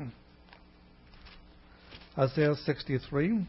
Isaiah sixty-three.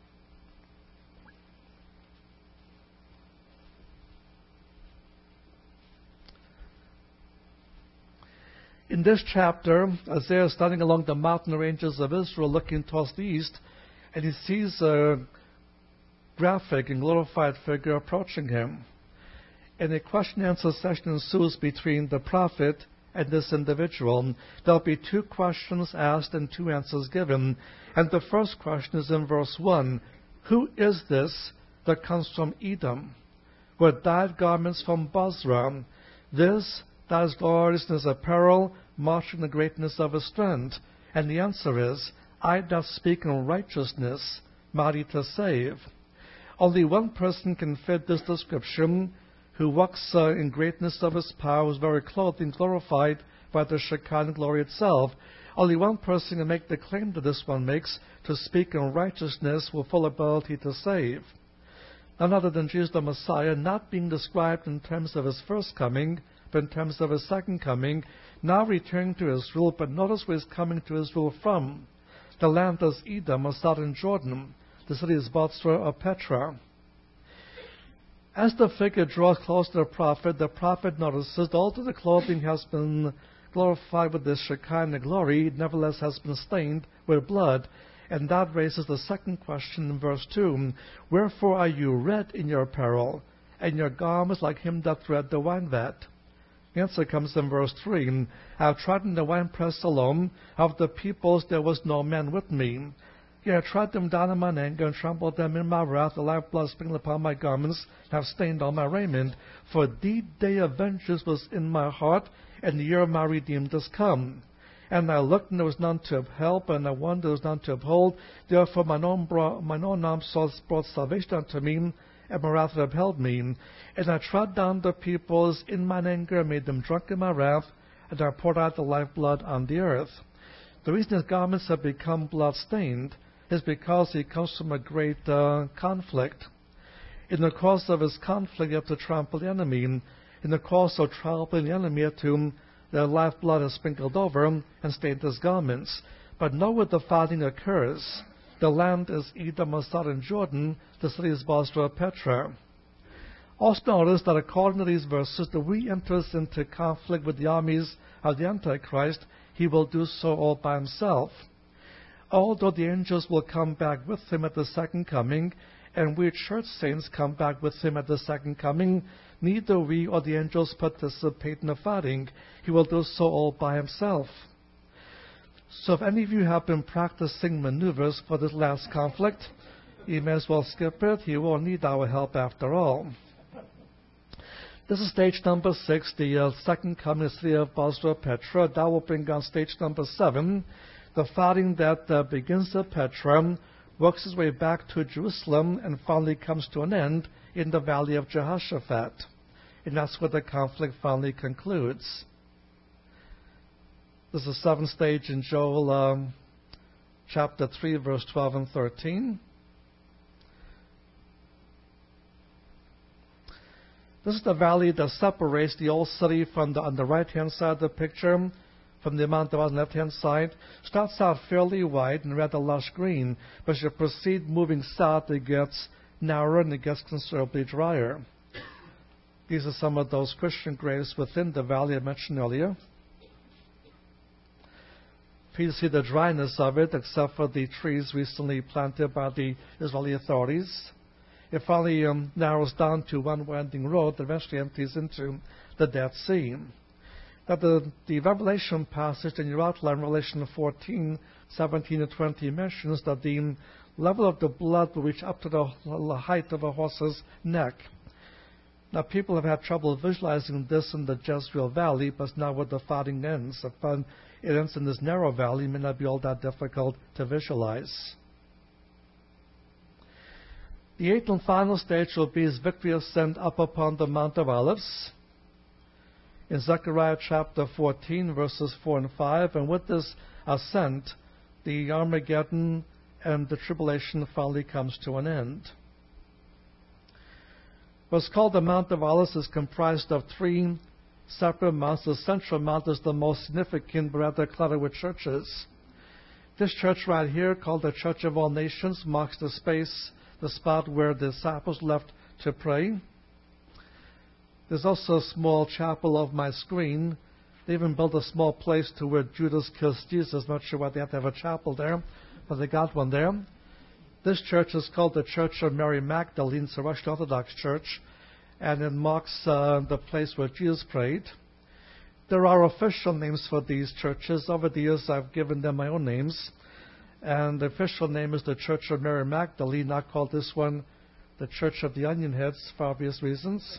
In this chapter, Isaiah is standing along the mountain ranges of Israel looking towards the east, and he sees a graphic and glorified figure approaching him. And a question-and-answer session ensues between the prophet and this individual. There will be two questions asked and two answers given. And the first question is in verse one. Who is this that comes from Edom, with dyed garments from Bozrah? This that is glorious in his apparel, marching the greatness of his strength. And the answer is, I that speak in righteousness, mighty to save. Only one person can fit this description, who walks uh, in greatness of his power, whose very clothing glorified by the Shekinah glory itself. Only one person can make the claim that this one makes, to speak in righteousness with full ability to save. None other than Jesus the Messiah, not being described in terms of his first coming, but in terms of his second coming, now returning to Israel, but notice where he's coming to Israel from. The land is Edom, or southern Jordan. The city is Bozrah or Petra. As the figure draws close to the prophet, the prophet notices that although the clothing has been glorified with the Shekinah glory, it nevertheless has been stained with blood. And that raises the second question in verse two. Wherefore are you red in your apparel, and your garments like him that tread the wine vat? The answer comes in verse three. I have trodden the winepress alone. Of the peoples there was no man with me. Yea, I trod them down in mine anger, and trampled them in my wrath. The lifeblood sprinkled upon my garments, and have stained all my raiment. For the day of vengeance was in my heart, and the year of my redeemed is come. And I looked, and there was none to help, and I wondered, there was none to uphold. Therefore mine own, brought, mine own arms brought salvation unto me, and my wrath upheld me. And I trod down the peoples in mine anger, and made them drunk in my wrath, and I poured out the lifeblood on the earth. The reason his garments have become blood-stained is because he comes from a great uh, conflict. In the course of his conflict, he had to trample the enemy. In the course of trampling the enemy, to the lifeblood is sprinkled over him and stained his garments. But know where the fighting occurs. The land is Edom or southern Jordan. The city is Bozrah or Petra. Also notice that according to these verses, if we enters into conflict with the armies of the Antichrist, he will do so all by himself. Although the angels will come back with him at the second coming, and we church saints come back with him at the second coming, neither we or the angels participate in the fighting. He will do so all by himself. So if any of you have been practicing maneuvers for this last conflict, you may as well skip it. You won't need our help after all. This is stage number six, the uh, second coming city of Bozrah Petra. That will bring on stage number seven. The fighting that uh, begins at Petra, works its way back to Jerusalem, and finally comes to an end in the valley of Jehoshaphat. And that's where the conflict finally concludes. This is the seventh stage in Joel um, chapter three, verse twelve and thirteen. This is the valley that separates the old city from the, on the right-hand side of the picture, from the Mount that was on the left-hand side. Starts out fairly wide and rather lush green, but as you proceed moving south, it gets narrower and it gets considerably drier. These are some of those Christian graves within the valley I mentioned earlier. You see the dryness of it, except for the trees recently planted by the Israeli authorities. It finally um, narrows down to one winding road that eventually empties into the Dead Sea. Now the, the Revelation passage in your outline, Revelation fourteen, seventeen, and twenty, mentions that the level of the blood will reach up to the, the height of a horse's neck. Now people have had trouble visualizing this in the Jezreel Valley, but it's not where the fighting ends. If it ends in this narrow valley, it may not be all that difficult to visualize. The eighth and final stage will be his victory ascent up upon the Mount of Olives. In Zechariah chapter fourteen, verses four and five, and with this ascent, the Armageddon and the tribulation finally comes to an end. What's called the Mount of Olives is comprised of three separate mounts. The central mount is the most significant, but rather cluttered with churches. This church right here, called the Church of All Nations, marks the space, the spot where the disciples left to pray. There's also a small chapel off my screen. They even built a small place to where Judas kills Jesus. Not sure why they have to have a chapel there, but they got one there. This church is called the Church of Mary Magdalene. It's a Russian Orthodox church, and it marks uh, the place where Jesus prayed. There are official names for these churches. Over the years, I've given them my own names, and the official name is the Church of Mary Magdalene. I call this one the Church of the Onion Heads for obvious reasons.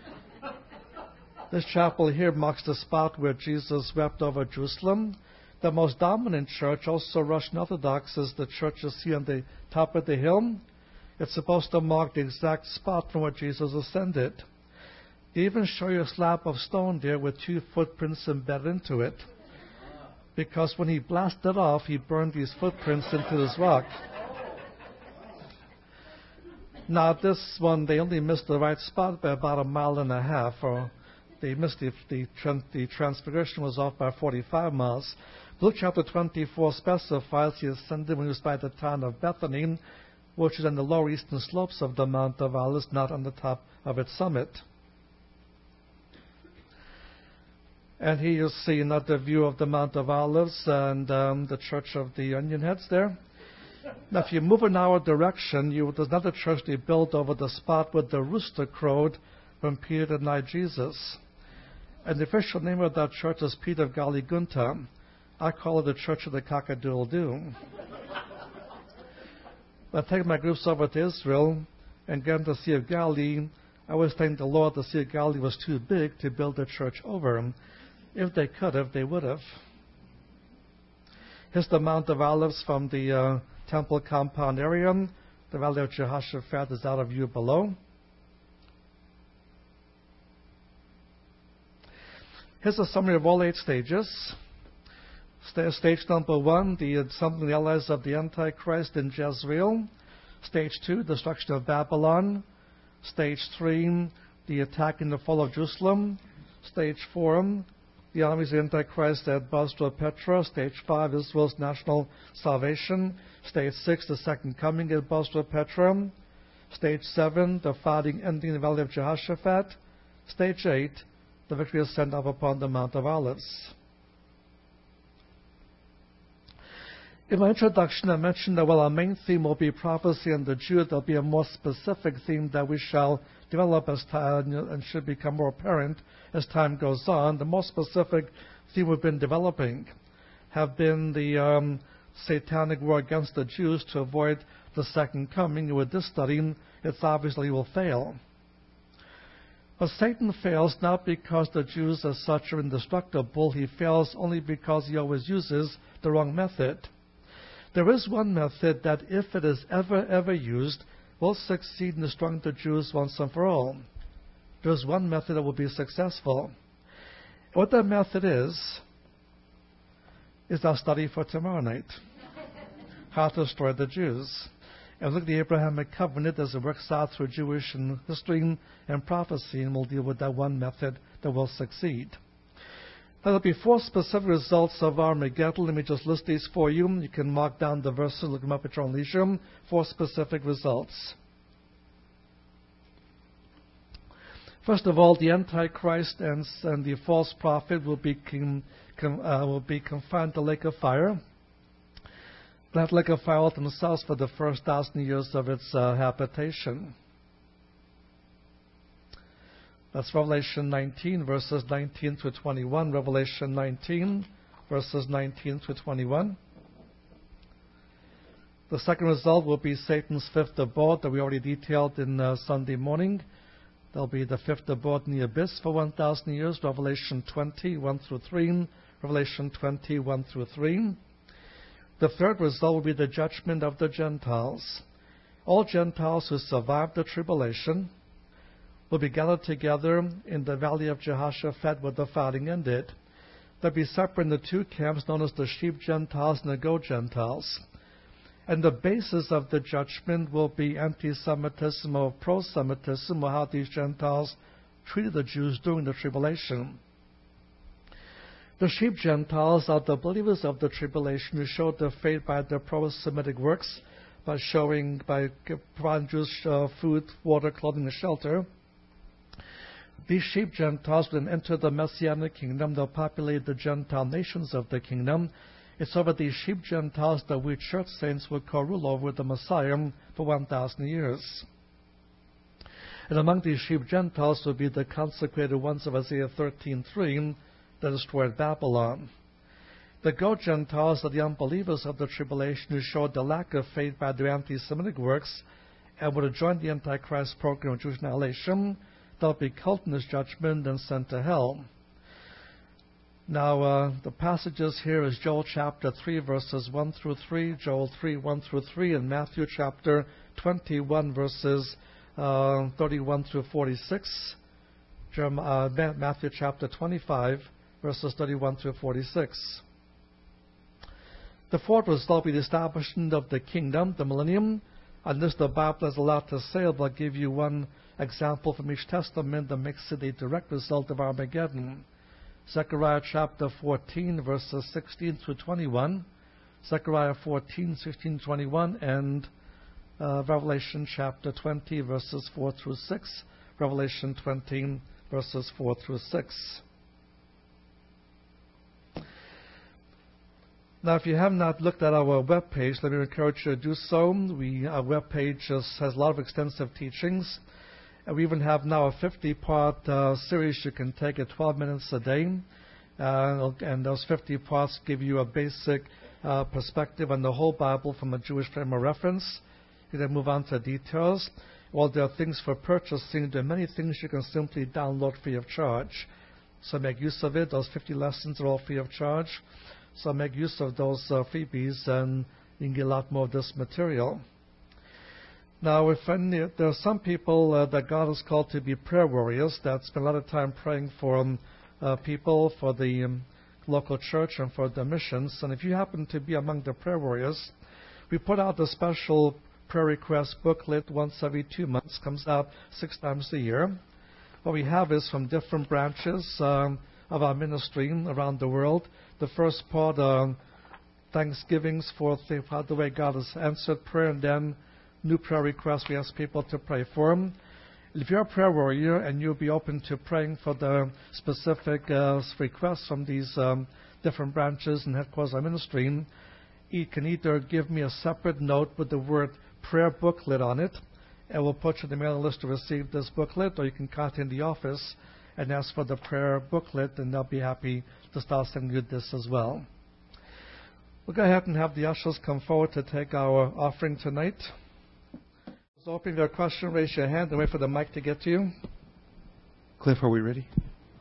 This chapel here marks the spot where Jesus wept over Jerusalem. The most dominant church, also Russian Orthodox, is the church you see on the top of the hill. It's supposed to mark the exact spot from where Jesus ascended. They even show you a slab of stone there with two footprints embedded into it. Because when he blasted off, he burned these footprints into this rock. Now, this one, they only missed the right spot by about a mile and a half, or they missed the, the, the transfiguration was off by forty-five miles. Luke chapter twenty-four specifies he ascended when he was by the town of Bethany, which is on the lower eastern slopes of the Mount of Olives, not on the top of its summit. And here you see another view of the Mount of Olives and um, the Church of the Onion Heads there. Now, if you move in our direction, you, there's another church they built over the spot where the rooster crowed when Peter denied Jesus. And the official name of that church is Peter of Galigunta. I call it the Church of the Cock-a-Doodle-Doo. When I take my groups over to Israel and get them to Sea of Galilee, I always thank the Lord the Sea of Galilee was too big to build a church over. If they could have, they would have. Here's the Mount of Olives from the uh, temple compound area. The Valley of Jehoshaphat is out of view below. Here's a summary of all eight stages. Stage number one, the assembling allies of the Antichrist in Jezreel. Stage two, destruction of Babylon. Stage three, the attack and the fall of Jerusalem. Stage four, the armies of the Antichrist at Bosra Petra. Stage five, Israel's national salvation. Stage six, the second coming at Bosra Petra. Stage seven, the fighting ending in the Valley of Jehoshaphat. Stage eight, the victory ascent up upon the Mount of Olives. In my introduction, I mentioned that while our main theme will be prophecy and the Jew, there'll be a more specific theme that we shall develop as time and should become more apparent as time goes on. The more specific theme we've been developing have been the um, satanic war against the Jews to avoid the second coming. With this study, it's obviously will fail. But Satan fails not because the Jews as such are indestructible. He fails only because he always uses the wrong method. There is one method that, if it is ever, ever used, will succeed in destroying the Jews once and for all. There is one method that will be successful. What that method is, is our study for tomorrow night. How to destroy the Jews. And look at the Abrahamic covenant as it works out through Jewish and history and prophecy, and we'll deal with that one method that will succeed. Now, there'll be four specific results of Armageddon. Let me just list these for you. You can mark down the verses, look them up at your own leisure. Four specific results. First of all, the Antichrist and, and the false prophet will be, con, con, uh, will be confined to the lake of fire. That lake of fire will themselves for the first thousand years of its uh, habitation. That's Revelation nineteen, verses nineteen to twenty-one. Revelation nineteen, verses nineteen to twenty-one. The second result will be Satan's fifth abode that we already detailed in uh, Sunday morning. There'll be the fifth abode in the abyss for one thousand years. Revelation twenty, one through three. Revelation twenty, one through three. The third result will be the judgment of the Gentiles. All Gentiles who survive the tribulation will be gathered together in the valley of Jehoshaphat where the fighting ended. They'll be separate into two camps known as the sheep Gentiles and the goat Gentiles. And the basis of the judgment will be anti-Semitism or pro-Semitism, or how these Gentiles treated the Jews during the tribulation. The sheep Gentiles are the believers of the tribulation who showed their faith by their pro-Semitic works, by showing, by providing Jews uh, food, water, clothing, and shelter. These sheep Gentiles will then enter the Messianic kingdom. They'll populate the Gentile nations of the kingdom. It's over these sheep Gentiles that we church saints will co-rule over the Messiah for one thousand years. And among these sheep Gentiles will be the consecrated ones of Isaiah thirteen three that destroyed Babylon. The goat Gentiles are the unbelievers of the tribulation who showed the lack of faith by their anti-Semitic works and would have joined the Antichrist program of Jewish annihilation. They'll be caught in this judgment and sent to hell. Now, uh, the passages here is Joel chapter three, verses one through three, Joel three, one through three, and Matthew chapter twenty-one, verses uh, thirty-one through forty-six, Jeremiah, uh, Matthew chapter twenty-five, verses thirty-one through forty-six. The fourth result will be the establishment of the kingdom, the millennium. On this, the Bible has a lot to say. I'll give you one example from each testament that makes it a direct result of Armageddon. Zechariah chapter fourteen, verses sixteen through twenty-one. Zechariah fourteen, sixteen, twenty-one, and uh, Revelation chapter twenty, verses four through six. Revelation twenty, verses four through six. Now, if you have not looked at our webpage, let me encourage you to do so. We, our webpage has, has a lot of extensive teachings. And we even have now a fifty-part uh, series you can take at twelve minutes a day. Uh, and those fifty parts give you a basic uh, perspective on the whole Bible from a Jewish frame of reference. You then move on to details. Well, there are things for purchasing. There are many things you can simply download free of charge. So make use of it. Those fifty lessons are all free of charge. So make use of those uh, freebies, and you can get a lot more of this material. Now, if any, there are some people uh, that God has called to be prayer warriors that spend a lot of time praying for um, uh, people, for the um, local church, and for the missions. And if you happen to be among the prayer warriors, we put out a special prayer request booklet once every two months. Comes out six times a year. What we have is from different branches um, of our ministry around the world. The first part, uh, thanksgivings for the, for the way God has answered prayer, and then new prayer requests we ask people to pray for them. If you're a prayer warrior and you'll be open to praying for the specific uh, requests from these um, different branches and headquarters of our ministry, you can either give me a separate note with the word prayer booklet on it, and we'll put you on the mailing list to receive this booklet, or you can contact the office and ask for the prayer booklet, and they'll be happy to start sending you this as well. We'll go ahead and have the ushers come forward to take our offering tonight. So if you have a question, raise your hand and wait for the mic to get to you. Cliff, are we ready?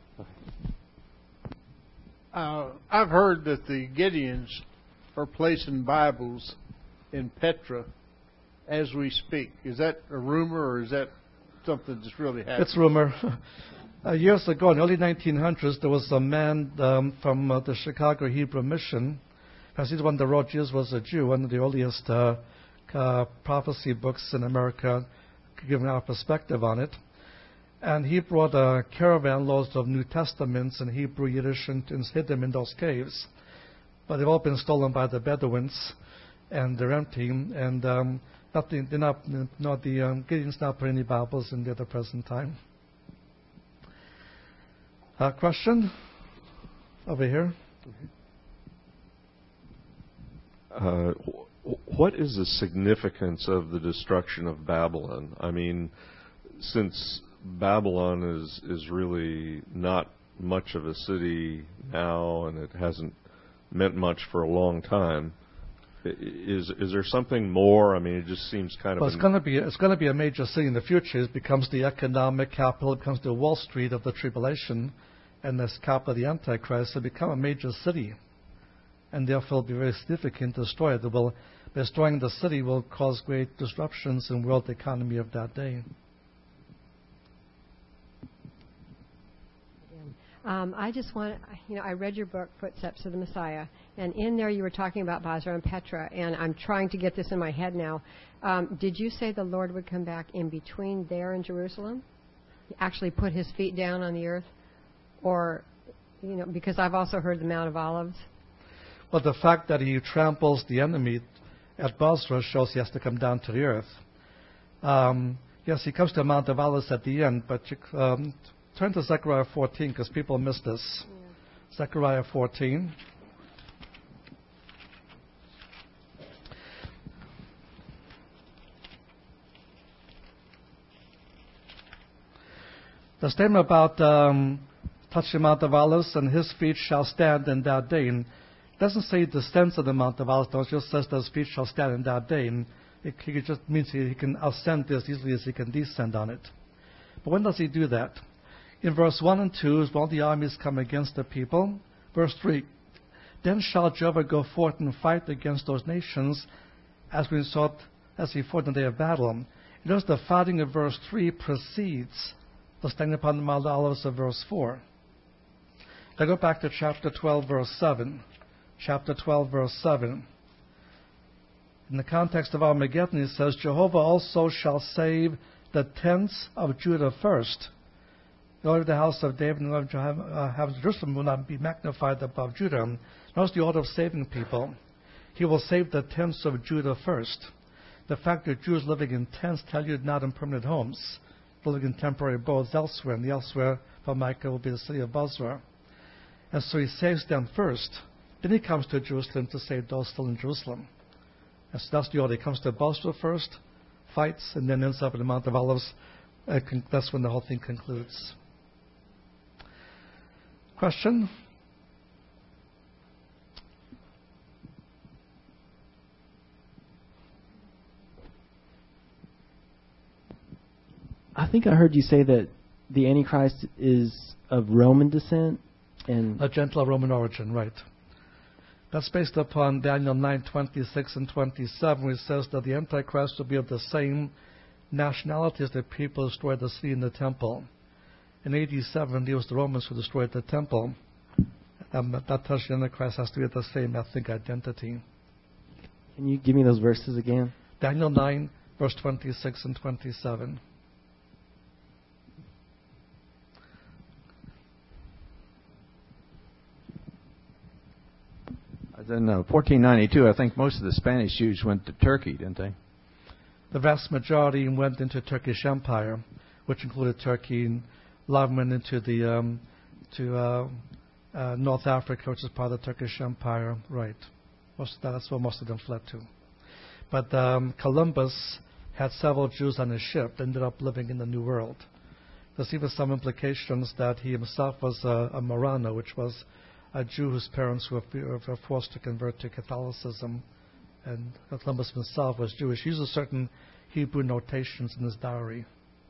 Uh, I've heard that the Gideons are placing Bibles in Petra as we speak. Is that a rumor, or is that something that's really happening? It's rumor. uh, years ago, in the early nineteen hundreds, there was a man um, from uh, the Chicago Hebrew Mission. Because he's one that wrote Jesus was a Jew, one of the earliest uh, uh, prophecy books in America, giving our perspective on it. And he brought a caravan loads of New Testaments in Hebrew, Yiddish, and, and hid them in those caves. But they've all been stolen by the Bedouins, and they're empty. And um, nothing, they're not, not the um, Gideons not put any Bibles in there at the present time. Uh, question over here. Uh, what is the significance of the destruction of Babylon? I mean, since Babylon is is really not much of a city now, and it hasn't meant much for a long time. Is is there something more? I mean, it just seems kind of. Well, it's going to be it's going to be a major city in the future. It becomes the economic capital. It becomes the Wall Street of the tribulation, and this capital of the Antichrist. It become a major city, and therefore will be very significant to destroy it. It will Destroying the city will cause great disruptions in world economy of that day. Um, I just want, you know, I read your book, Footsteps of the Messiah, and in there you were talking about Bozrah and Petra, and I'm trying to get this in my head now. Um, did you say the Lord would come back in between there and Jerusalem? Actually put his feet down on the earth? Or, you know, because I've also heard the Mount of Olives. Well, the fact that he tramples the enemy at Bozrah shows he has to come down to the earth. Um, yes, he comes to the Mount of Olives at the end, but you, um, turn to Zechariah fourteen because people miss this. Yeah. Zechariah fourteen. The statement about um, touch the Mount of Olives and his feet shall stand in that day. And it doesn't say he descends to the Mount of Olives, it just says that his feet shall stand in that day. And it, it just means he, he can ascend as easily as he can descend on it. But when does he do that? In verse one and two is when the armies come against the people. Verse three, then shall Jehovah go forth and fight against those nations as we saw as he fought in the day of battle. Notice the fighting of verse three precedes the standing upon the Mount of Olives of verse four. Now go back to chapter twelve, verse seven. Chapter twelve, verse seven. In the context of Armageddon, it says, Jehovah also shall save the tents of Judah first. The order of the house of David and of uh, Jerusalem will not be magnified above Judah. Notice the order of saving people. He will save the tents of Judah first. The fact that Jews living in tents tell you not in permanent homes. They're living in temporary abodes elsewhere, and the elsewhere for Micah will be the city of Bozrah. And so he saves them first. Then he comes to Jerusalem to save those still in Jerusalem. And so that's the order. He comes to Bozrah first, fights, and then ends up in the Mount of Olives. Uh, con- that's when the whole thing concludes. Question? I think I heard you say that the Antichrist is of Roman descent and a Gentile Roman origin, right? That's based upon Daniel nine twenty-six and twenty-seven, which says that the Antichrist will be of the same nationality as the people who destroyed the city and the temple. In A D seventy, it was the Romans who destroyed the temple. Um, that tells you the Antichrist has to be of the same ethnic identity. Can you give me those verses again? Daniel nine, verse twenty-six and twenty-seven. In uh, fourteen ninety-two, I think most of the Spanish Jews went to Turkey, didn't they? The vast majority went into Turkish Empire, which included Turkey, and a lot of them went into the um, to uh, uh, North Africa, which is part of the Turkish Empire. Right, most of that, that's where most of them fled to. But um, Columbus had several Jews on his ship, ended up living in the New World. There's even some implications that he himself was a, a Marrano, which was a Jew whose parents were, were forced to convert to Catholicism, and Columbus himself was Jewish. He uses certain Hebrew notations in his diary.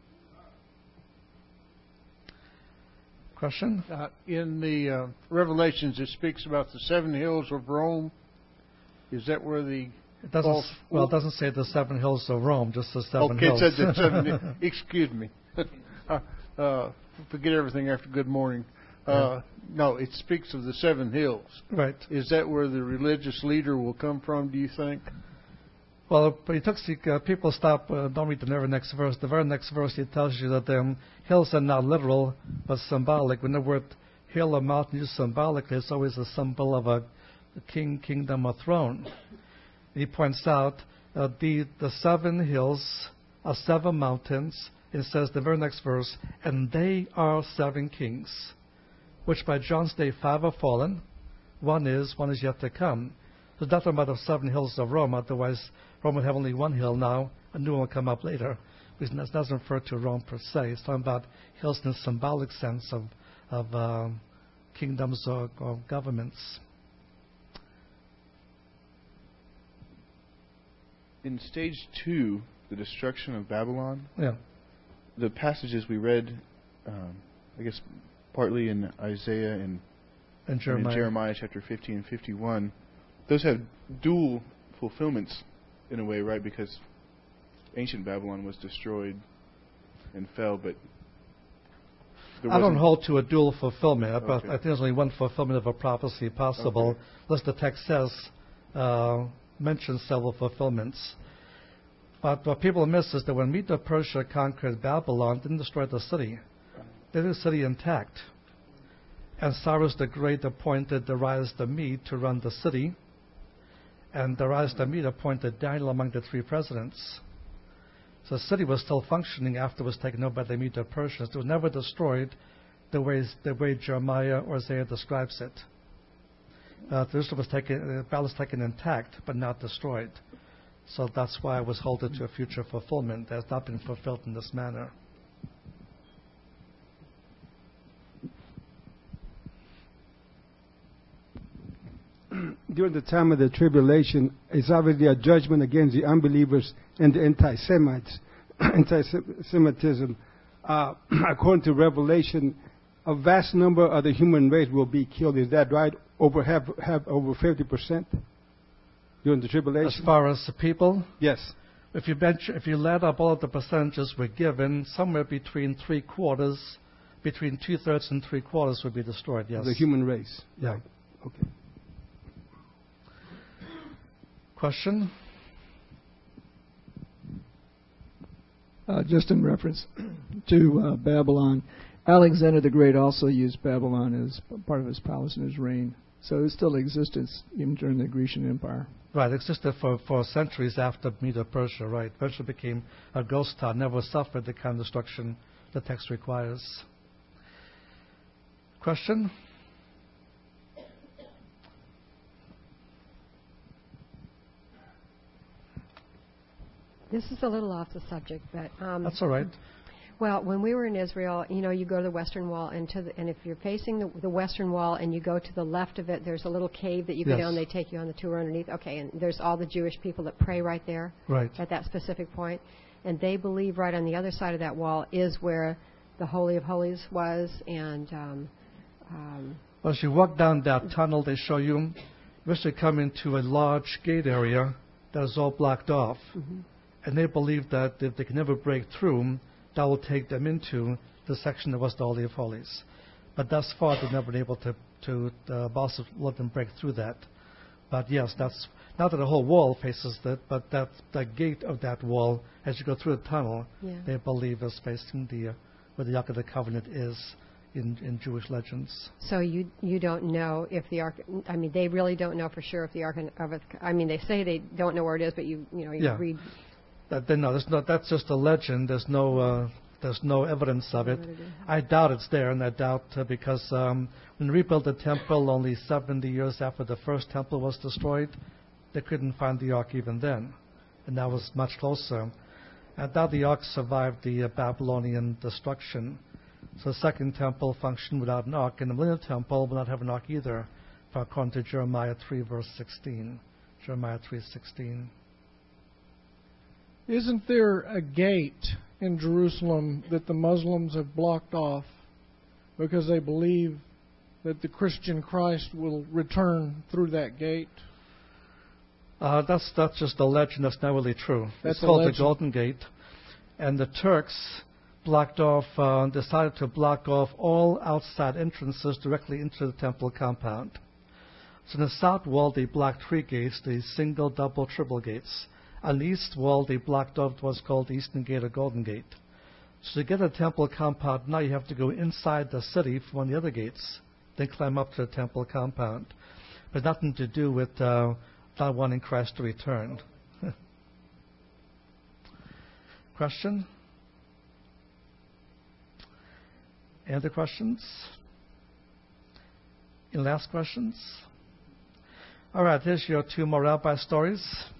Question? Uh, in the uh, Revelations, it speaks about the seven hills of Rome. Is that where the It doesn't. false, Well, it doesn't say the seven hills of Rome, just the seven okay, hills. it said the seven. Excuse me. uh, uh, forget everything after good morning. Uh, no, it speaks of the seven hills. Right. Is that where the religious leader will come from, do you think? Well, but he took, uh, people stop, uh, don't read the very next verse. The very next verse, he tells you that the um, hills are not literal, but symbolic. When the word hill or mountain is symbolically, it's always a symbol of a, a king, kingdom, or throne. And he points out uh, the, the seven hills are seven mountains. It says the very next verse, and they are seven kings, which by John's day five are fallen, one is, one is yet to come. There's nothing about the seven hills of Rome, otherwise Rome would have only one hill now, a new one will come up later. It doesn't refer to Rome per se. It's talking about hills in the symbolic sense of, of um, kingdoms or, or governments. In stage two, the destruction of Babylon, Yeah. the passages we read, um, I guess partly in Isaiah and, And Jeremiah. and in Jeremiah chapter fifty and fifty-one, those have dual fulfillments in a way, right? Because ancient Babylon was destroyed and fell, but there I don't wasn't- hold to a dual fulfillment, but Okay. I think there's only one fulfillment of a prophecy possible, Okay. unless the text says, uh, mentions several fulfillments. But what people miss is that when Medo-Persia conquered Babylon, didn't destroy the city. They left the city intact. And Cyrus the Great appointed Darius the Mede to run the city, and Darius the Mede appointed Daniel among the three presidents. So the city was still functioning after it was taken over by the Medo-Persians. It was never destroyed the way, the way Jeremiah or Isaiah describes it. Uh, Jerusalem was taken, uh, Babylon was taken intact, but not destroyed. So that's why I was holding to a future fulfillment that has not been fulfilled in this manner. During the time of the tribulation, it's obviously a judgment against the unbelievers and the anti-Semites, anti-Semitism. Uh, according to Revelation, a vast number of the human race will be killed. Is that right? Over have, have over fifty percent during the tribulation. As far as the people, Yes. if you bench, if you add up all of the percentages we're given, somewhere between three quarters, between two thirds and three quarters would be destroyed. Yes. The human race. Yeah. Right. Okay. Question? Uh, just in reference to uh, Babylon, Alexander the Great also used Babylon as part of his palace and his reign. So it still existed even during the Grecian Empire. Right, it existed for, for centuries after Medo-Persia, right. Eventually became a ghost town, never suffered the kind of destruction the text requires. Question? This is a little off the subject, but um, That's all right. well, when we were in Israel, you know, you go to the Western Wall, and to the, and if you're facing the, the Western Wall and you go to the left of it, there's a little cave that you go Yes. down. They take you on the tour underneath. Okay, and there's all the Jewish people that pray right there Right. at that specific point, and they believe right on the other side of that wall is where the Holy of Holies was, and um, um, Well, as you walk down that tunnel, they show you, you eventually come into a large gate area that is all blocked off. mm-hmm. And they believe that if they can never break through, that will take them into the section that was the Holy of Holies. But thus far, they've never been able to, to uh, boss let them break through that. But yes, that's not that the whole wall faces that, but that the gate of that wall, as you go through the tunnel, Yeah. they believe is facing the uh, where the Ark of the Covenant is in, in Jewish legends. So you you don't know if the ark. I mean, they really don't know for sure if the ark of it. I mean, they say they don't know where it is, but you you know you Yeah. read. That, then no, there's no, that's just a legend. There's no uh, there's no evidence of it. I doubt it's there, and I doubt uh, because um, when they rebuilt the temple only seventy years after the first temple was destroyed, they couldn't find the ark even then, and that was much closer. I doubt the ark survived the uh, Babylonian destruction. So the second temple functioned without an ark, and the Millennium Temple will not have an ark either, according to Jeremiah three verse sixteen. Jeremiah three sixteen. Isn't there a gate in Jerusalem that the Muslims have blocked off because they believe that the Christian Christ will return through that gate? Uh, that's that's just a legend. That's not really true. That's it's a called legend. the Golden Gate, and the Turks blocked off, uh, decided to block off all outside entrances directly into the temple compound. So in the south wall, they blocked three gates: the single, double, triple gates. On the east wall, they blocked off what's called the Eastern Gate or Golden Gate. So to get a temple compound, now you have to go inside the city from one of the other gates, then climb up to the temple compound. But nothing to do with uh, not wanting Christ to return. Question? Any other questions? Any last questions? All right, here's your two more rabbi stories.